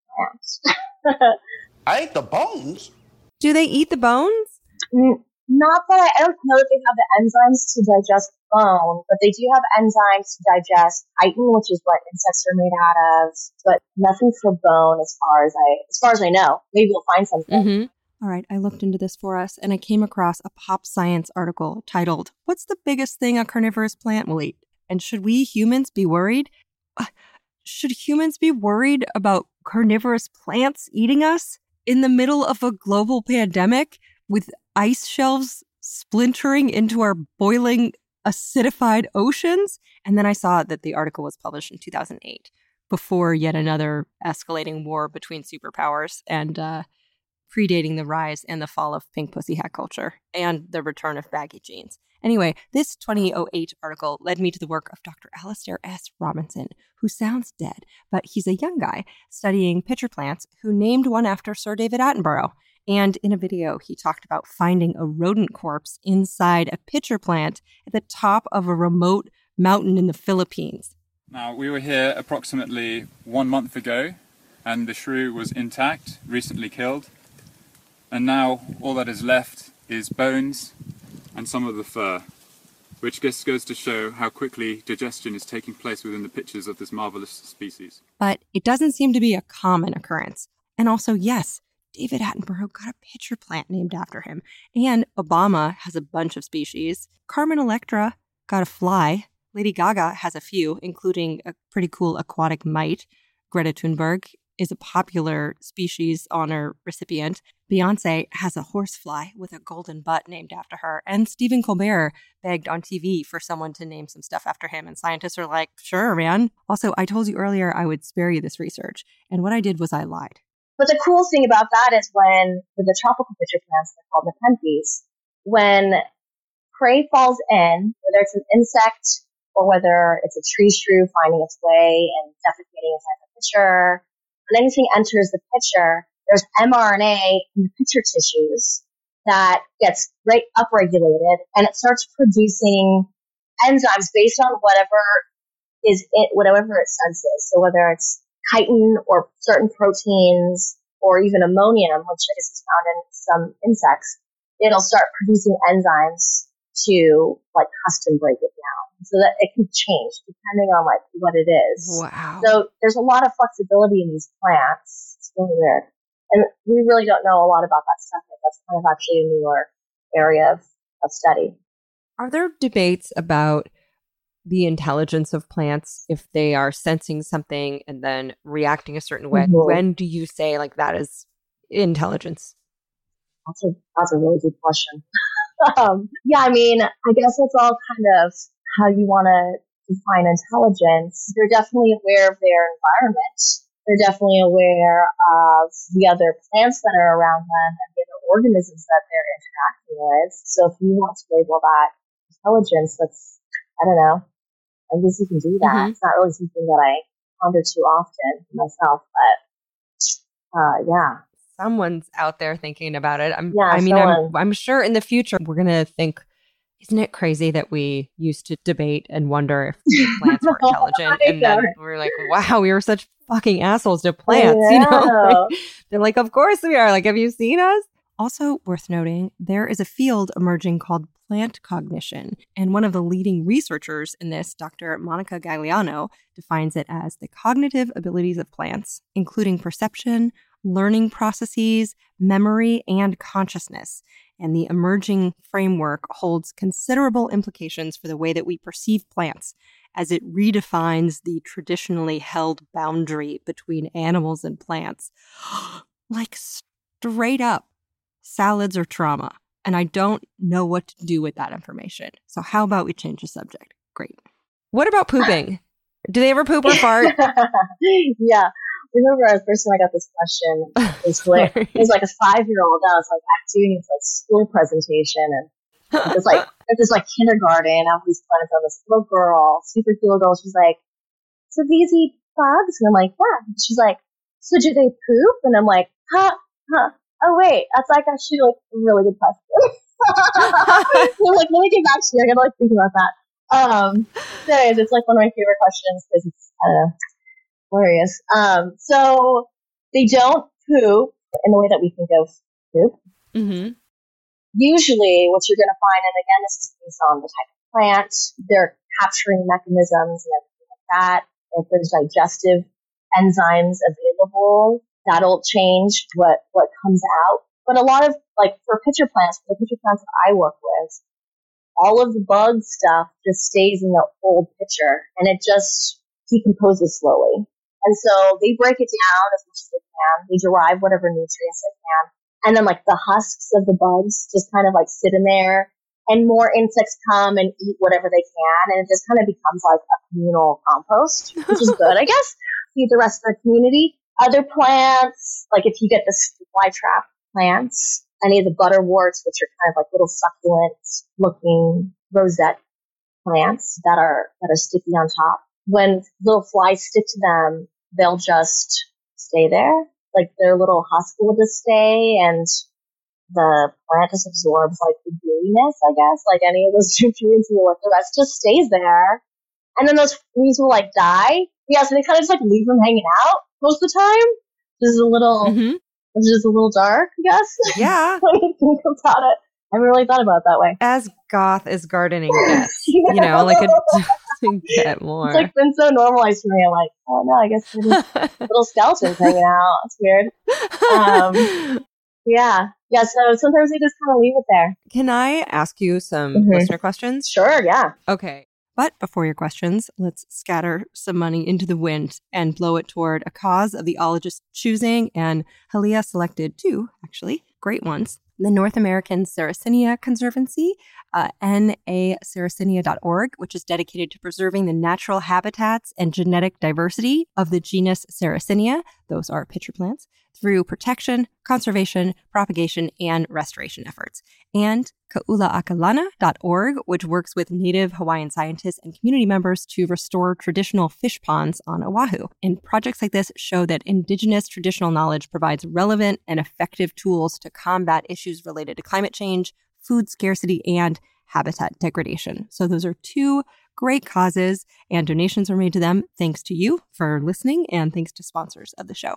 that plant. I ate the bones. Do they eat the bones? Mm, Not that I, I don't know that they have the enzymes to digest bone, but they do have enzymes to digest chitin, which is what insects are made out of, but nothing for bone as far as I as far as I know. Maybe we'll find something. Mm-hmm. All right, I looked into this for us, and I came across a Pop Science article titled, "What's the biggest thing a carnivorous plant will eat? And should we humans be worried? Uh, should humans be worried about carnivorous plants eating us in the middle of a global pandemic with ice shelves splintering into our boiling, acidified oceans?" And then I saw that the article was published in two thousand eight, before yet another escalating war between superpowers and uh, predating the rise and the fall of pink pussy hat culture and the return of baggy jeans. Anyway, this twenty oh eight article led me to the work of Doctor Alastair S. Robinson, who sounds dead, but he's a young guy studying pitcher plants who named one after Sir David Attenborough. And in a video, he talked about finding a rodent corpse inside a pitcher plant at the top of a remote mountain in the Philippines. Now, we were here approximately one month ago, and the shrew was intact, recently killed. And now all that is left is bones and some of the fur, which just goes to show how quickly digestion is taking place within the pitchers of this marvelous species. But it doesn't seem to be a common occurrence. And also, yes, David Attenborough got a pitcher plant named after him. And Obama has a bunch of species. Carmen Electra got a fly. Lady Gaga has a few, including a pretty cool aquatic mite. Greta Thunberg is a popular species honor recipient. Beyonce has a horsefly with a golden butt named after her. And Stephen Colbert begged on T V for someone to name some stuff after him. And scientists are like, sure, man. Also, I told you earlier I would spare you this research. And what I did was I lied. But the cool thing about that is when, with the tropical pitcher plants, they're called nepenthes, when prey falls in, whether it's an insect or whether it's a tree shrew finding its way and defecating inside the pitcher, when anything enters the pitcher, there's mRNA in the pitcher tissues that gets right upregulated, and it starts producing enzymes based on whatever is it, whatever it senses. So whether it's chitin or certain proteins or even ammonium, which I guess is found in some insects, it'll start producing enzymes to like custom break it down so that it can change depending on like what it is. Wow. So there's a lot of flexibility in these plants. It's really weird. And we really don't know a lot about that stuff yet. That's kind of actually a newer area of, of study. Are there debates about the intelligence of plants, if they are sensing something and then reacting a certain way? Mm-hmm. When do you say like that is intelligence? That's a, that's a really good question. um, yeah, I mean, I guess it's all kind of how you want to define intelligence. They're definitely aware of their environment. They're definitely aware of the other plants that are around them and the other organisms that they're interacting with. So if you want to label that intelligence, that's, I don't know, I guess you can do that. Mm-hmm. It's not really something that I ponder too often myself, but uh, yeah. Someone's out there thinking about it. I'm, yeah, I mean, someone. I'm, I'm sure in the future we're going to think, isn't it crazy that we used to debate and wonder if plants were intelligent? And then we're like, wow, we were such fucking assholes to plants. You know, like, they're like, of course we are. Like, have you seen us? Also worth noting, there is a field emerging called plant cognition. And one of the leading researchers in this, Doctor Monica Gagliano, defines it as the cognitive abilities of plants, including perception, learning processes, memory, and consciousness. And the emerging framework holds considerable implications for the way that we perceive plants, as it redefines the traditionally held boundary between animals and plants. Like straight up, salads are trauma. And I don't know what to do with that information. So how about we change the subject? Great. What about pooping? Do they ever poop or fart? Yeah. I remember the first time I got this question, it was, like, it was like a five-year-old. I was like doing this like school presentation, and it was like it was like kindergarten. I was playing with this little girl, super cute girl. She's like, "So these eat bugs?" And I'm like, "Yeah." And she's like, "So do they poop?" And I'm like, "Huh, huh. Oh wait, that's like actually like a really good question." I'm like, let me get back to you. I gotta like think about that. Um, so anyways, it's like one of my favorite questions because it's I don't know. Hilarious. Um, so they don't poop in the way that we think of poop. Mm-hmm. Usually, what you're going to find, and again, this is based on the type of plant, their capturing mechanisms and everything like that. If there's digestive enzymes available, that'll change what what comes out. But a lot of like for pitcher plants, for the pitcher plants that I work with, all of the bug stuff just stays in the old pitcher, and it just decomposes slowly. And so they break it down as much as they can. They derive whatever nutrients they can. And then like the husks of the bugs just kind of like sit in there, and more insects come and eat whatever they can. And it just kind of becomes like a communal compost, which is good, I guess. Feed the rest of the community. Other plants, like if you get the flytrap plants, any of the butterworts, which are kind of like little succulent looking rosette plants that are, that are sticky on top. When little flies stick to them, they'll just stay there. Like their little husk will just stay, and the plant just absorbs like the gooiness, I guess, like any of those nutrients, and the rest just stays there. And then those fleas will like die. Yeah, so they kind of just like leave them hanging out most of the time. This is a little, mm-hmm. it's just a little dark, I guess. Yeah. When you think about it. I haven't really thought about it that way. As goth as gardening gets, you know, like it doesn't get more. It's like been so normalized for me. I'm like, oh no, I guess there's little skeletons hanging out. It's weird. Um, yeah. Yeah, so sometimes they just kind of leave it there. Can I ask you some Mm-hmm. listener questions? Sure, yeah. Okay. But before your questions, let's scatter some money into the wind and blow it toward a cause of the ologist's choosing, and Halia selected two, actually, great ones. The North American Sarracenia Conservancy, uh, N A sarracenia dot org, which is dedicated to preserving the natural habitats and genetic diversity of the genus Sarracenia, those are pitcher plants, through protection, conservation, propagation, and restoration efforts. And Kaulaakalana dot org, which works with Native Hawaiian scientists and community members to restore traditional fish ponds on Oahu. And projects like this show that indigenous traditional knowledge provides relevant and effective tools to combat issues related to climate change, food scarcity, and habitat degradation. So those are two great causes, and donations are made to them thanks to you for listening, and thanks to sponsors of the show.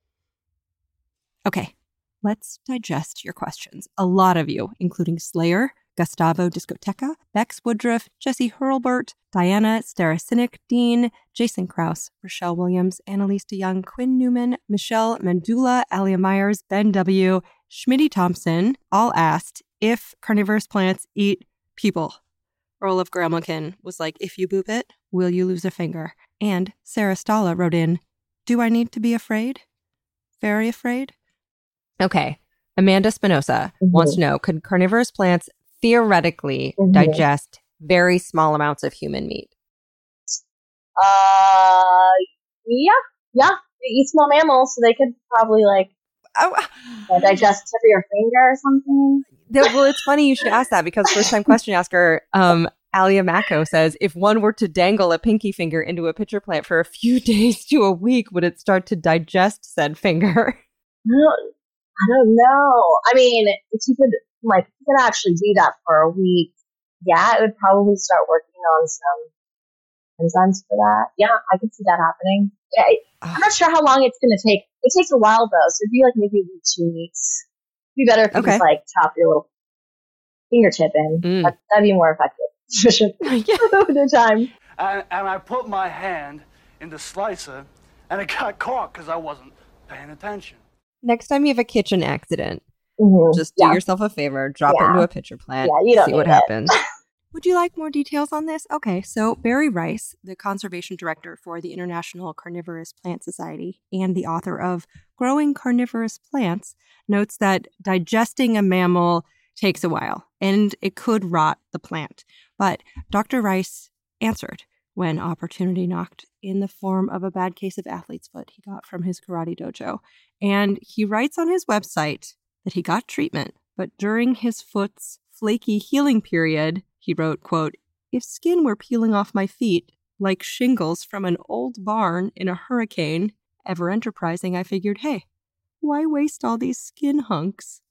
Okay, let's digest your questions. A lot of you, including Slayer, Gustavo Discoteca, Bex Woodruff, Jesse Hurlbert, Diana Starasinik Dean, Jason Krause, Rochelle Williams, Annalise DeYoung, Quinn Newman, Michelle Mandula, Alia Myers, Ben W., Schmitty Thompson, all asked if carnivorous plants eat people. Earl of Gramlican was like, if you boop it, will you lose a finger? And Sarah Stala wrote in, do I need to be afraid? Very afraid? Okay. Amanda Spinoza mm-hmm. wants to know, could carnivorous plants theoretically mm-hmm. digest very small amounts of human meat? Uh, yeah. Yeah. They eat small mammals, so they could probably like oh. uh, digest tip of your finger or something. Well, it's funny you should ask that, because first time question asker, um, Alia Mako says, if one were to dangle a pinky finger into a pitcher plant for a few days to a week, would it start to digest said finger? I don't know. I mean, if you could, like, you could actually do that for a week, yeah, it would probably start working on some enzymes for that. Yeah, I could see that happening. Yeah, it, I'm not sure how long it's going to take. It takes a while, though, so it'd be like maybe a week, two weeks. It'd be better if you okay. just, like, chop your little fingertip in. Mm. That, that'd be more effective. Efficient with your time. And, and I put my hand in the slicer, and it got caught because I wasn't paying attention. Next time you have a kitchen accident, Mm-hmm. just do Yeah. yourself a favor, drop it Yeah. into a pitcher plant, Yeah, you don't see what need it. happens. Would you like more details on this? Okay, so Barry Rice, the conservation director for the International Carnivorous Plant Society and the author of Growing Carnivorous Plants, notes that digesting a mammal takes a while and it could rot the plant. But Doctor Rice answered when opportunity knocked in the form of a bad case of athlete's foot he got from his karate dojo. And he writes on his website that he got treatment, but during his foot's flaky healing period, he wrote, quote, "If skin were peeling off my feet like shingles from an old barn in a hurricane, ever enterprising, I figured, hey, why waste all these skin hunks?"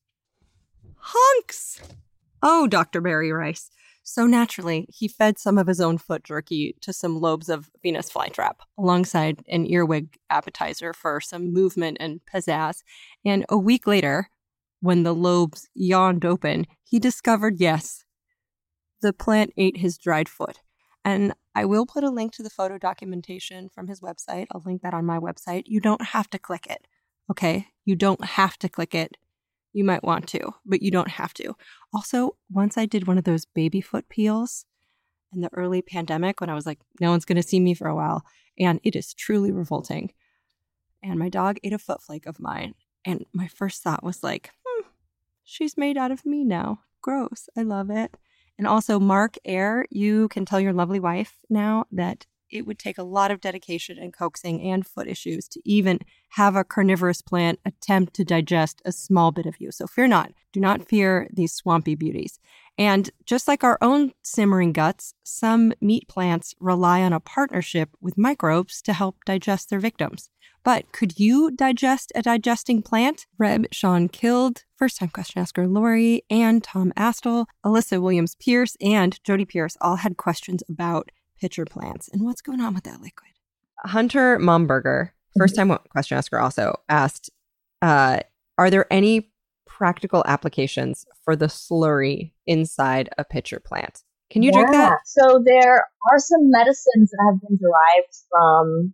Hunks! Oh, Doctor Barry Rice. So naturally, he fed some of his own foot jerky to some lobes of Venus flytrap, alongside an earwig appetizer for some movement and pizzazz. And a week later, when the lobes yawned open, he discovered, yes, the plant ate his dried foot. And I will put a link to the photo documentation from his website. I'll link that on my website. You don't have to click it, okay? You don't have to click it. You might want to, but you don't have to. Also, once I did one of those baby foot peels in the early pandemic when I was like, no one's going to see me for a while, and it is truly revolting. And my dog ate a foot flake of mine, and my first thought was like, hmm, she's made out of me now. Gross. I love it. And also, Mark Air, you can tell your lovely wife now that it would take a lot of dedication and coaxing and foot issues to even have a carnivorous plant attempt to digest a small bit of you. So fear not. Do not fear these swampy beauties. And just like our own simmering guts, some meat plants rely on a partnership with microbes to help digest their victims. But could you digest a digesting plant? Reb Sean Kild, first-time question asker Lori, and Tom Astle, Alyssa Williams-Pierce, and Jody Pierce all had questions about pitcher plants and what's going on with that liquid. Hunter Momberger, first-time question asker, also asked, uh, are there any practical applications for the slurry inside a pitcher plant? Can you yeah. drink that? So there are some medicines that have been derived from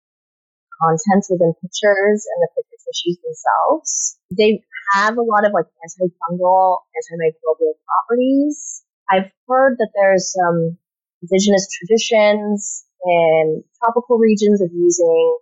contents within pitchers and the pitcher tissues themselves. They have a lot of like antifungal, antimicrobial properties. I've heard that there's some indigenous traditions in tropical regions of using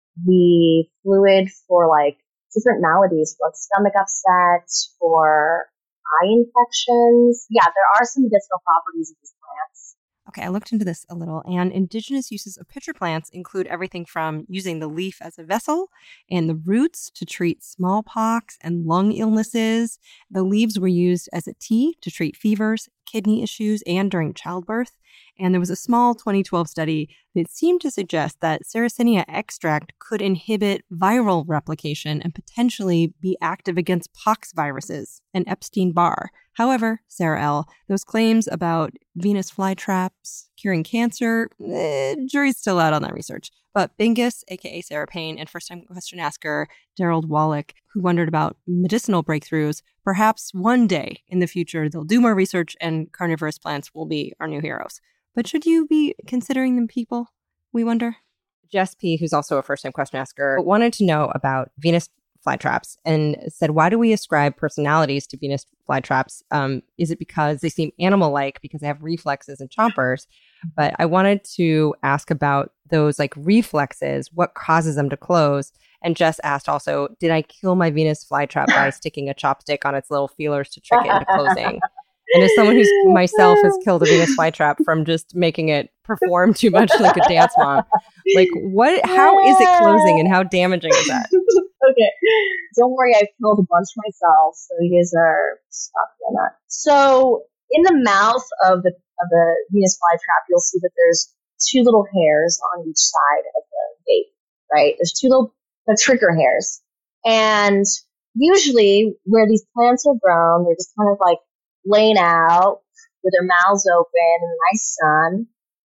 the fluid for like different maladies, for like stomach upset, for eye infections. Yeah, there are some medicinal properties of these plants. Okay, I looked into this a little, and indigenous uses of pitcher plants include everything from using the leaf as a vessel and the roots to treat smallpox and lung illnesses. The leaves were used as a tea to treat fevers, kidney issues, and during childbirth. And there was a small twenty twelve study that seemed to suggest that Sarracenia extract could inhibit viral replication and potentially be active against pox viruses and Epstein-Barr. However, Sarah L., those claims about Venus flytraps curing cancer, eh, jury's still out on that research. But Bingus, aka Sarah Payne, and first-time question asker Daryl Wallach, who wondered about medicinal breakthroughs, perhaps one day in the future they'll do more research and carnivorous plants will be our new heroes. But should you be considering them people, we wonder? Jess P., who's also a first-time question asker, wanted to know about Venus flytraps and said, why do we ascribe personalities to Venus flytraps? Um, is it because they seem animal-like because they have reflexes and chompers? But I wanted to ask about those like reflexes, what causes them to close? And Jess asked also, did I kill my Venus flytrap by sticking a chopstick on its little feelers to trick it into closing? And as someone who's myself has killed a Venus flytrap from just making it perform too much like a dance mom, like what? How is it closing, and how damaging is that? Okay, don't worry, I've killed a bunch myself, so you guys are stuck in that. So in the mouth of the of the Venus flytrap, you'll see that there's two little hairs on each side of the bait. Right? There's two little the trigger hairs, and usually where these plants are grown, they're just kind of like laying out with their mouths open in the nice sun,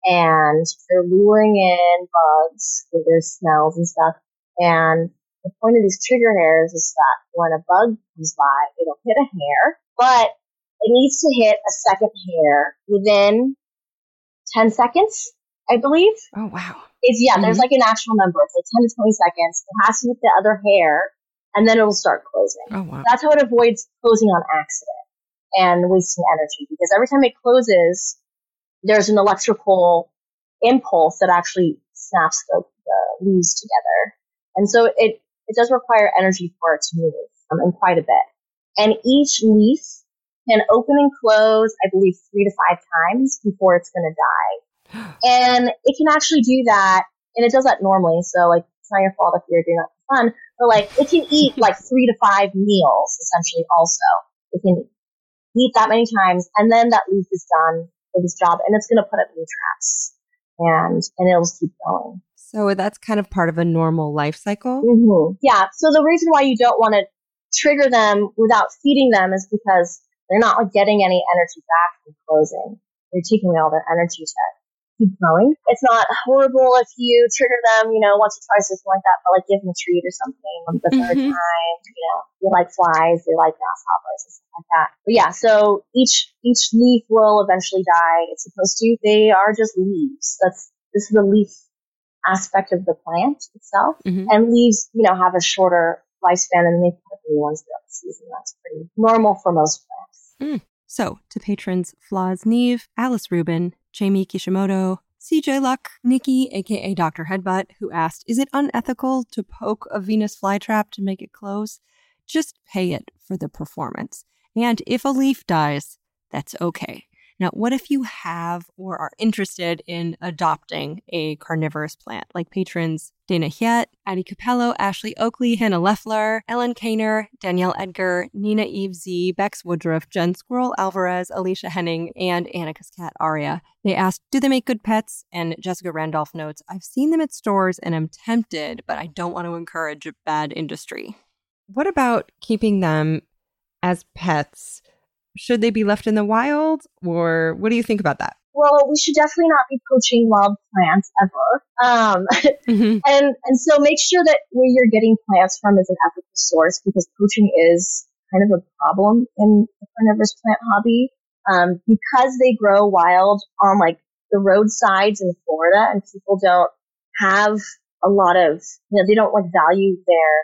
and they're luring in bugs with their smells and stuff. And the point of these trigger hairs is that when a bug comes by, it'll hit a hair, but it needs to hit a second hair within ten seconds, I believe. Oh, wow. It's, yeah, Mm-hmm. there's like an actual number. It's like ten to twenty seconds. It has to hit the other hair and then it'll start closing. Oh, wow. That's how it avoids closing on accident and wasting energy, because every time it closes, there's an electrical impulse that actually snaps the, the leaves together. And so it, it does require energy for it to move, um, and quite a bit. And each leaf can open and close, I believe, three to five times before it's going to die. And it can actually do that, and it does that normally, so like it's not your fault if you're doing that for fun, but like it can eat like three to five meals, essentially also. It can eat that many times, and then that leaf is done with its job, and it's going to put up new traps, and, and it'll keep going. So that's kind of part of a normal life cycle? Mm-hmm. Yeah, so the reason why you don't want to trigger them without feeding them is because they're not like getting any energy back from closing. They're taking away all their energy to keep growing. It's not horrible if you trigger them, you know, once or twice or something like that, but like give them a treat or something the third Mm-hmm. time, you know, they like flies, they like grasshoppers and stuff like that. But yeah, so each each leaf will eventually die. It's supposed to. They are just leaves. That's this is the leaf aspect of the plant itself. Mm-hmm. And leaves, you know, have a shorter lifespan, and they put new ones throughout the season. That's pretty normal for most plants. Mm. So, to patrons Flaz Neve, Alice Rubin, Jamie Kishimoto, C J Luck, Nikki, aka Doctor Headbutt, who asked, is it unethical to poke a Venus flytrap to make it close? Just pay it for the performance. And if a leaf dies, that's okay. Now, what if you have or are interested in adopting a carnivorous plant, like patrons Dana Hiet, Addie Capello, Ashley Oakley, Hannah Leffler, Ellen Kaner, Danielle Edgar, Nina Eve Z, Bex Woodruff, Jen Squirrel Alvarez, Alicia Henning, and Annika's cat Aria? They asked, do they make good pets? And Jessica Randolph notes, I've seen them at stores and I'm tempted, but I don't want to encourage a bad industry. What about keeping them as pets? Should they be left in the wild, or what do you think about that? Well, we should definitely not be poaching wild plants ever. Um, Mm-hmm. and and so make sure that where you're getting plants from is an ethical source, because poaching is kind of a problem in the carnivorous plant hobby. Um, because they grow wild on like the roadsides in Florida, and people don't have a lot of, you know, they don't like value their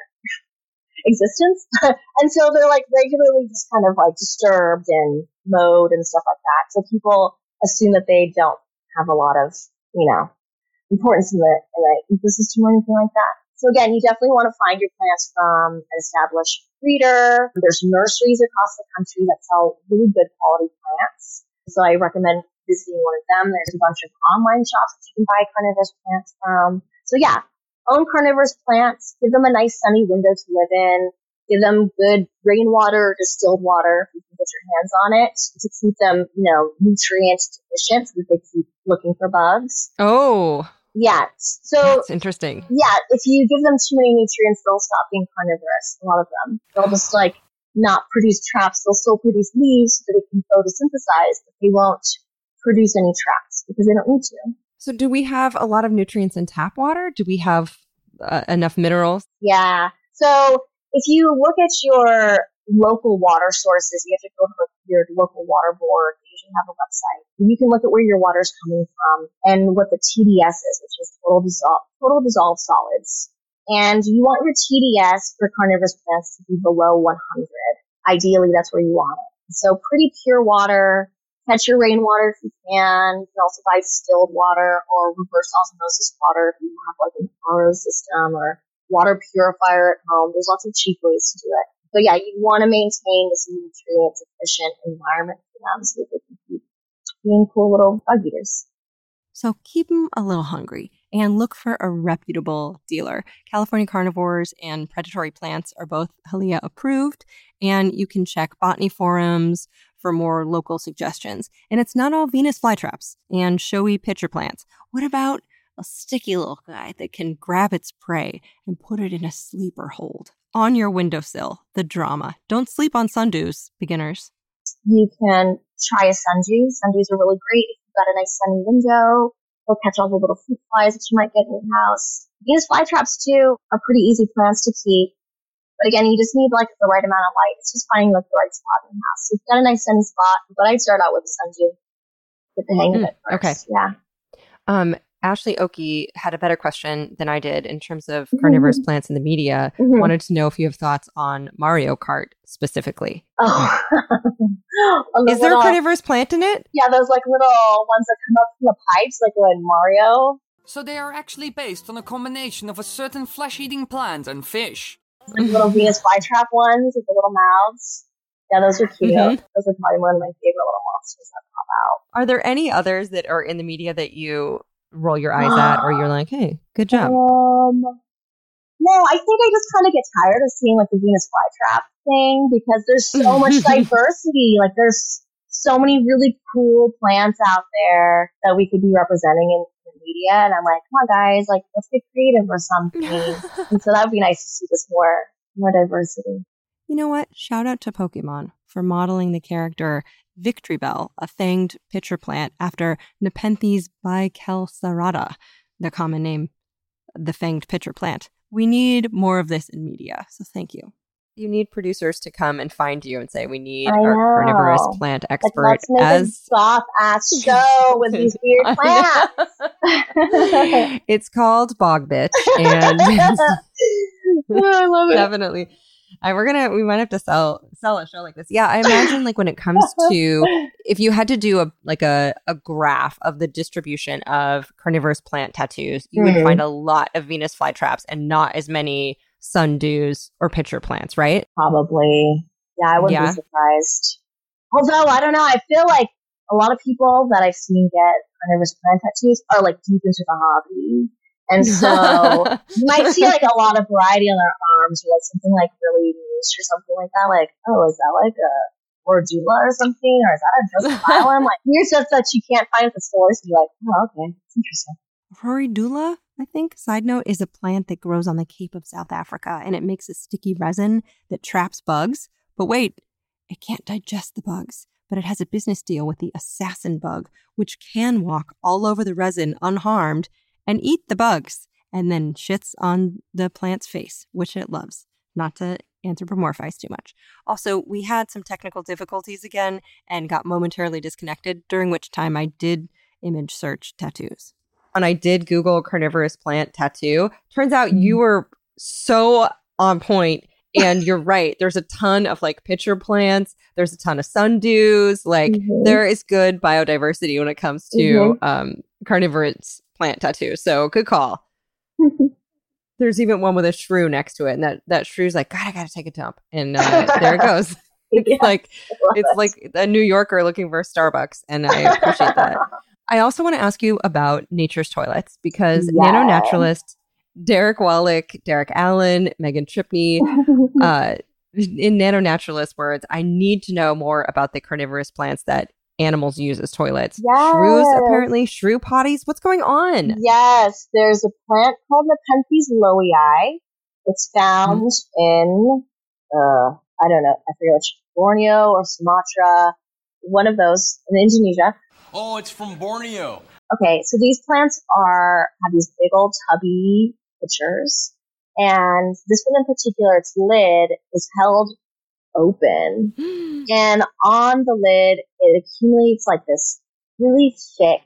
existence. And so they're like regularly just kind of like disturbed and mowed and stuff like that. So people assume that they don't have a lot of, you know, importance in the, in the ecosystem or anything like that. So again, you definitely want to find your plants from an established breeder. There's nurseries across the country that sell really good quality plants. So I recommend visiting one of them. There's a bunch of online shops that you can buy carnivorous plants from. So yeah, own carnivorous plants, give them a nice sunny window to live in, give them good rainwater or distilled water if you can get your hands on it to keep them, you know, nutrient deficient so that they keep looking for bugs. Oh, Yeah. So that's interesting. yeah, if you give them too many nutrients, they'll stop being carnivorous. A lot of them. They'll just like not produce traps. They'll still produce leaves so that they can photosynthesize, but they won't produce any traps because they don't need to. So do we have a lot of nutrients in tap water? Do we have uh, enough minerals? Yeah. So if you look at your local water sources, you have to go to your local water board. They usually have a website. You can look at where your water is coming from and what the T D S is, which is total dissolved, total dissolved solids. And you want your T D S for carnivorous plants to be below one hundred. Ideally, that's where you want it. So pretty pure water. Catch your rainwater if you can. You can also buy distilled water or reverse osmosis water if you have like an R O system or water purifier at home. There's lots of cheap ways to do it. But yeah, you want to maintain this nutrient efficient environment for them so that they can keep being cool little bug eaters. So keep them a little hungry and look for a reputable dealer. California Carnivores and Predatory Plants are both Halia approved, and you can check botany forums for more local suggestions. And it's not all Venus flytraps and showy pitcher plants. What about a sticky little guy that can grab its prey and put it in a sleeper hold on your windowsill? The drama. Don't sleep on sundews, beginners. You can try a sundew. Sundews are really great if you've got a nice sunny window. They'll catch all the little fruit flies that you might get in your house. Venus flytraps, too, are pretty easy plants to keep. But again, you just need like the right amount of light. It's just finding like the right spot in your house. So if you've got a nice sunny spot, but I'd start out with a sundew. Get the hang of Mm, it first. okay. Yeah. Um, Ashley Oki had a better question than I did in terms of carnivorous plants in the media. Mhm. Wanted to know if you have thoughts on Mario Kart specifically. Oh, On the Is there a little- carnivorous plant in it? Yeah, those like little ones that come up from the pipes, like in Mario. So they are actually based on a combination of a certain flesh-eating plant and fish. Like little Venus flytrap ones with the little mouths. Yeah, those are cute. Mhm. Those are probably one of my favorite little monsters that pop out. Are there any others that are in the media that you roll your eyes at, or you're like, hey, good job? Um, no, I think I just kind of get tired of seeing like the Venus flytrap thing because there's so much diversity. Like there's so many really cool plants out there that we could be representing in the media. And I'm like, come on guys, like let's get creative or something. And so that would be nice to see just more, more diversity. You know what? Shout out to Pokemon for modeling the character Victreebel, a fanged pitcher plant, after Nepenthes bicelcerata, the common name, the fanged pitcher plant. We need more of this in media, so thank you. You need producers to come and find you and say, we need I our know. carnivorous plant Like, expert let's make as... a goth ass show with these weird plants. It's called Bog Bitch, and I love it. definitely. I, we're gonna we might have to sell sell a show like this. Yeah, I imagine like when it comes to if you had to do a like a, a graph of the distribution of carnivorous plant tattoos, you Mhm. would find a lot of Venus flytraps and not as many sundews or pitcher plants, right? Probably. Yeah, I wouldn't Yeah. be surprised. Although, I don't know, I feel like a lot of people that I've seen get carnivorous plant tattoos are like deep into the hobby. And so you might see like a lot of variety on their arms or like something like really niche or something like that. Like, oh, is that like a Bordula or something? Or is that a Joseph Island? Like weird stuff that you can't find at the stores. And you're like, oh, okay, it's interesting. Floridula, I think, side note, is a plant that grows on the Cape of South Africa, and it makes a sticky resin that traps bugs. But wait, it can't digest the bugs, but it has a business deal with the assassin bug, which can walk all over the resin unharmed and eat the bugs, and then shits on the plant's face, which it loves. Not to anthropomorphize too much. Also, we had some technical difficulties again and got momentarily disconnected, during which time I did image search tattoos. And I did Google carnivorous plant tattoo. Turns out you were so on point, and you're right. There's a ton of like pitcher plants. There's a ton of sundews. Like Mhm. there is good biodiversity when it comes to Mhm. um, carnivorous plant tattoo. So good call. There's even one with a shrew next to it, and that that shrew's like, God, I gotta take a dump, and uh, there it goes. It's Yeah, like love it's it. like a New Yorker looking for a Starbucks, and I appreciate that. I also want to ask you about nature's toilets because Yeah. nano-naturalist Derek Wallach, Derek Allen, Megan Tripney, uh, in nano-naturalist words, I need to know more about the carnivorous plants that animals use as toilets. Shrews, Yes. apparently, shrew potties. What's going on? Yes, there's a plant called Nepenthes lowii. It's found in, uh, I don't know, I forget which, Borneo or Sumatra, one of those in Indonesia. Oh, it's from Borneo. Okay, so these plants are have these big old tubby pitchers, and this one in particular, its lid is held open, and on the lid it accumulates like this really thick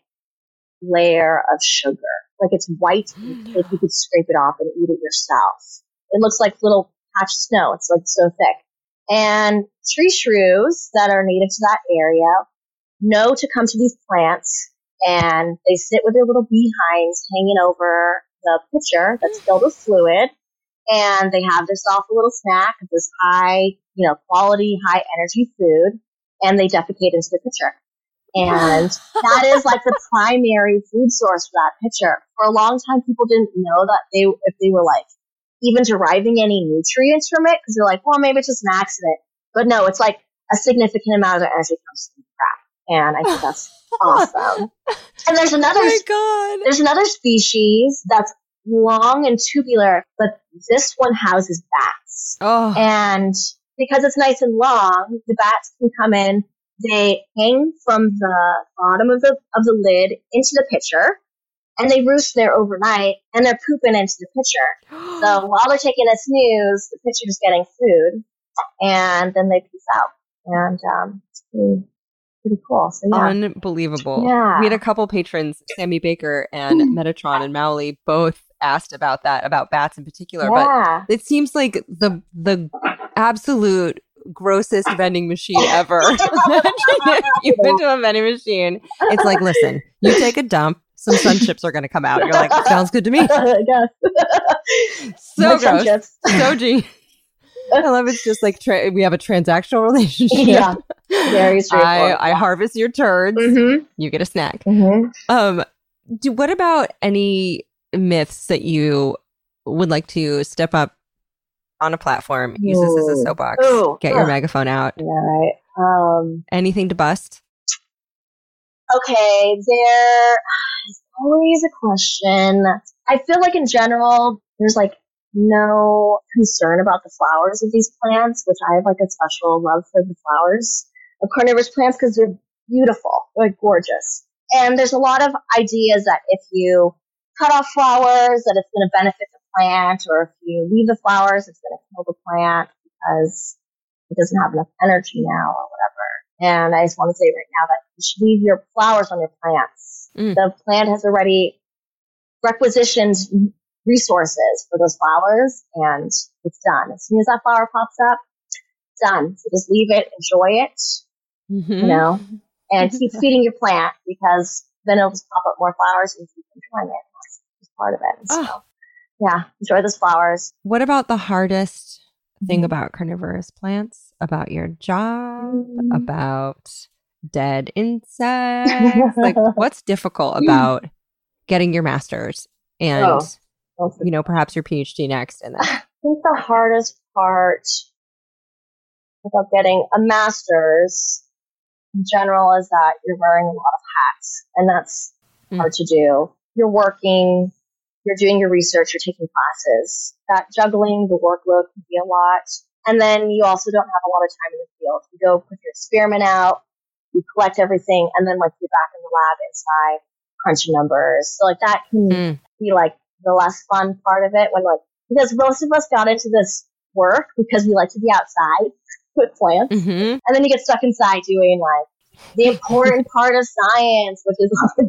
layer of sugar. Like it's white, like you could scrape it off and eat it yourself. It looks like little patch of snow. It's like so thick. And tree shrews that are native to that area know to come to these plants, and they sit with their little behinds hanging over the pitcher that's filled with fluid, and they have themselves a little snack of this high, you know, quality, high energy food, and they defecate into the pitcher. And that is like the primary food source for that pitcher. For a long time, people didn't know that they, if they were like even deriving any nutrients from it, because they're like, well, maybe it's just an accident. But no, it's like a significant amount of their energy comes from the crap. And I think that's awesome. And there's another, Oh my God. there's another species that's long and tubular, but this one houses bats. Oh. And because it's nice and long, the bats can come in. They hang from the bottom of the of the lid into the pitcher, and they roost there overnight, and they're pooping into the pitcher. So while they're taking a snooze, the pitcher's getting food, and then they peace out. And um, it's pretty, pretty cool. So, yeah. Unbelievable. Yeah. We had a couple patrons, Sammy Baker and Metatron and Mowley, both asked about that, about bats in particular. Yeah. But it seems like the the absolute grossest vending machine ever. If you went to a vending machine, it's like, listen, you take a dump, some sun chips are going to come out. You're like, sounds good to me. Yes. So gross. So G. I love it's just like tra- we have a transactional relationship. Yeah, very straightforward. I, I harvest your turds. Mm-hmm. You get a snack. Mm-hmm. Um, do, what about any myths that you would like to step up on a platform? Use this as a soapbox. Ooh. Get your megaphone out. Yeah, right. Um, Anything to bust? Okay, there is always a question. I feel like in general, there's like no concern about the flowers of these plants, which I have like a special love for the flowers of carnivorous plants because they're beautiful. They're like, gorgeous. And there's a lot of ideas that if you cut off flowers, that it's going to benefit the plant, or if you leave the flowers, it's going to kill the plant because it doesn't have enough energy now or whatever. And I just want to say right now that you should leave your flowers on your plants. Mm. The plant has already requisitioned resources for those flowers, and it's done. As soon as that flower pops up, it's done. So just leave it, enjoy it, mm-hmm. you know, and keep feeding your plant, because then it'll just pop up more flowers and keep enjoying it. That's just part of it. So, oh. yeah, enjoy those flowers. What about the hardest thing about carnivorous plants? About your job? Mm. About dead insects? Like, what's difficult about getting your master's and, oh, you know, perhaps your PhD next? And then I think the hardest part about getting a master's in general is that you're wearing a lot of hats, and that's mm. hard to do. You're working, you're doing your research, you're taking classes. That juggling, the workload can be a lot. And then you also don't have a lot of time in the field. You go put your experiment out, you collect everything, and then like you're back in the lab inside crunching numbers. So like that can mm. be like the less fun part of it, when like, because most of us got into this work because we like to be outside with plants, mm-hmm. and then you get stuck inside doing like the important part of science, which is all the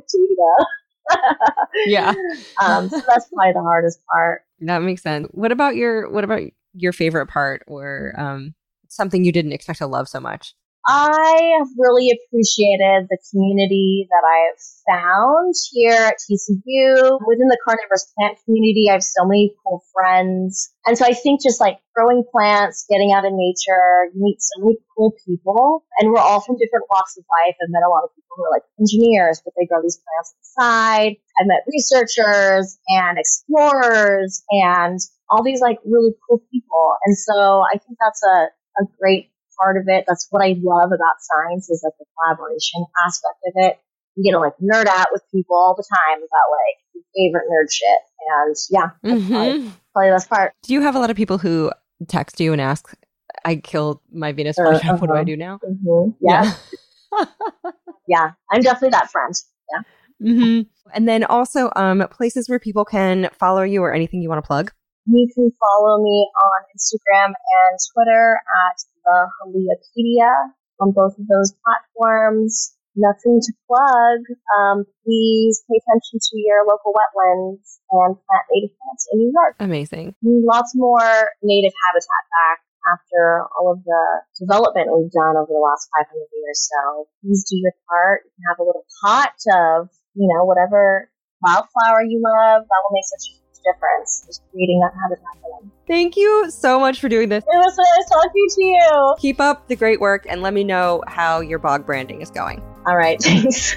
data. Yeah. Um, so that's probably the hardest part. That makes sense. What about your What about your favorite part, or um, something you didn't expect to love so much? I have really appreciated the community that I've found here at T C U. Within the carnivorous plant community, I have so many cool friends. And so I think just like growing plants, getting out in nature, you meet so many cool people. And we're all from different walks of life. I've met a lot of people who are like engineers, but they grow these plants inside. I've met researchers and explorers and all these like really cool people. And so I think that's a, a great part of it. That's what I love about science, is like the collaboration aspect of it. You get to like nerd out with people all the time about like your favorite nerd shit. And yeah, that's mm-hmm. probably, probably the best part. Do you have a lot of people who text you and ask, I killed my Venus flytrap, uh, uh-huh. what do I do now? Mm-hmm. Yeah. Yeah. Yeah, I'm definitely that friend. Yeah. Mm-hmm. And then also um, places where people can follow you, or anything you want to plug. You can follow me on Instagram and Twitter at the Haleapedia on both of those platforms. Nothing to plug. Um, please pay attention to your local wetlands and plant native plants in New York. Amazing. Lots more native habitat back after all of the development we've done over the last five hundred years. So please do your part. You can have a little pot of, you know, whatever wildflower you love. That will make such a difference, just creating that habitat for them. Thank you so much for doing this. It was so nice talking to you. Keep up the great work, and let me know how your bog branding is going. All right, thanks.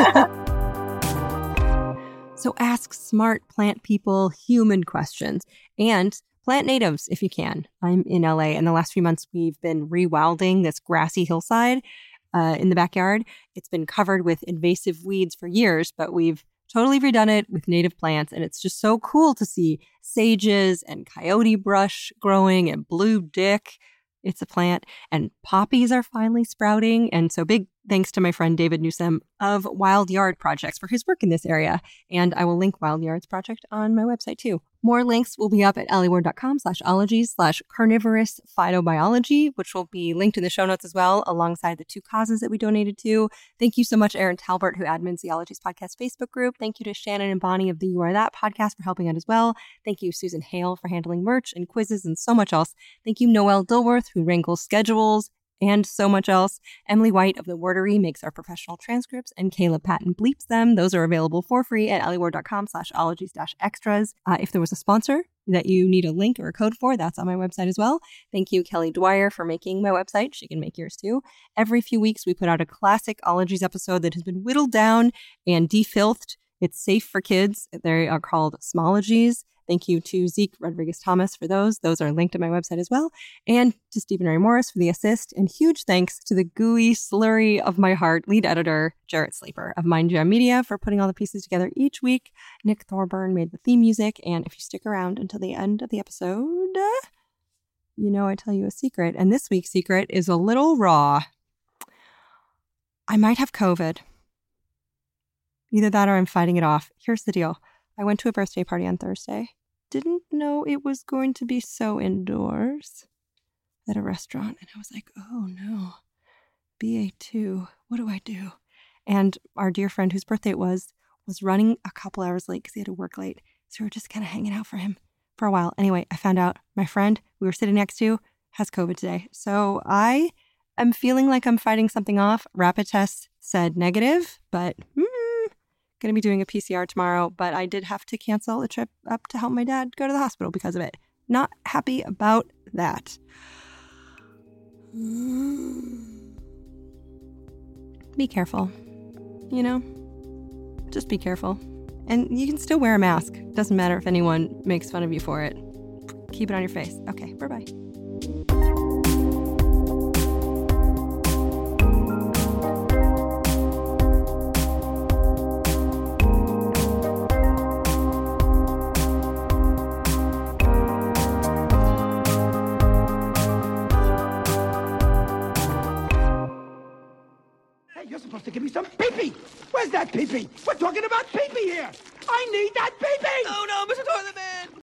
So ask smart plant people human questions, and plant natives if you can. I'm in L A, and the last few months we've been rewilding this grassy hillside uh, in the backyard. It's been covered with invasive weeds for years, but we've totally redone it with native plants, and it's just so cool to see sages and coyote brush growing and blue dick. It's a plant, and poppies are finally sprouting. And so big thanks to my friend David Newsom of Wild Yard Projects for his work in this area. And I will link Wild Yard's project on my website too. More links will be up at alieward.com slash ologies slash carnivorous phytobiology, which will be linked in the show notes as well, alongside the two causes that we donated to. Thank you so much, Aaron Talbert, who admins the Ologies Podcast Facebook group. Thank you to Shannon and Bonnie of the You Are That podcast for helping out as well. Thank you, Susan Hale, for handling merch and quizzes and so much else. Thank you, Noelle Dilworth, who wrangles schedules and so much else. Emily White of The Wordery makes our professional transcripts, and Caleb Patton bleeps them. Those are available for free at alieward.com slash ologies dash extras. Uh, if there was a sponsor that you need a link or a code for, that's on my website as well. Thank you, Kelly Dwyer, for making my website. She can make yours too. Every few weeks, we put out a classic Ologies episode that has been whittled down and defilthed. It's safe for kids. They are called Smologies. Thank you to Zeke Rodriguez-Thomas for those. Those are linked at my website as well. And to Stephen Ray Morris for the assist. And huge thanks to the gooey slurry of my heart lead editor, Jarrett Sleeper of Mind Jam Media, for putting all the pieces together each week. Nick Thorburn made the theme music. And if you stick around until the end of the episode, you know I tell you a secret. And this week's secret is a little raw. I might have COVID. Either that or I'm fighting it off. Here's the deal. I went to a birthday party on Thursday. Didn't know it was going to be so indoors at a restaurant. And I was like, oh no, B A two, what do I do? And our dear friend whose birthday it was, was running a couple hours late because he had to work late. So we were just kind of hanging out for him for a while. Anyway, I found out my friend we were sitting next to has COVID today. So I am feeling like I'm fighting something off. Rapid tests said negative, but hmm, going to be doing a P C R tomorrow, but I did have to cancel a trip up to help my dad go to the hospital because of it. Not happy about that. Be careful. You know, just be careful. And you can still wear a mask. Doesn't matter if anyone makes fun of you for it. Keep it on your face. Okay, bye-bye. You're supposed to give me some pee-pee. Where's that pee-pee? We're talking about pee-pee here. I need that pee-pee. Oh no, Mister Toilet Man.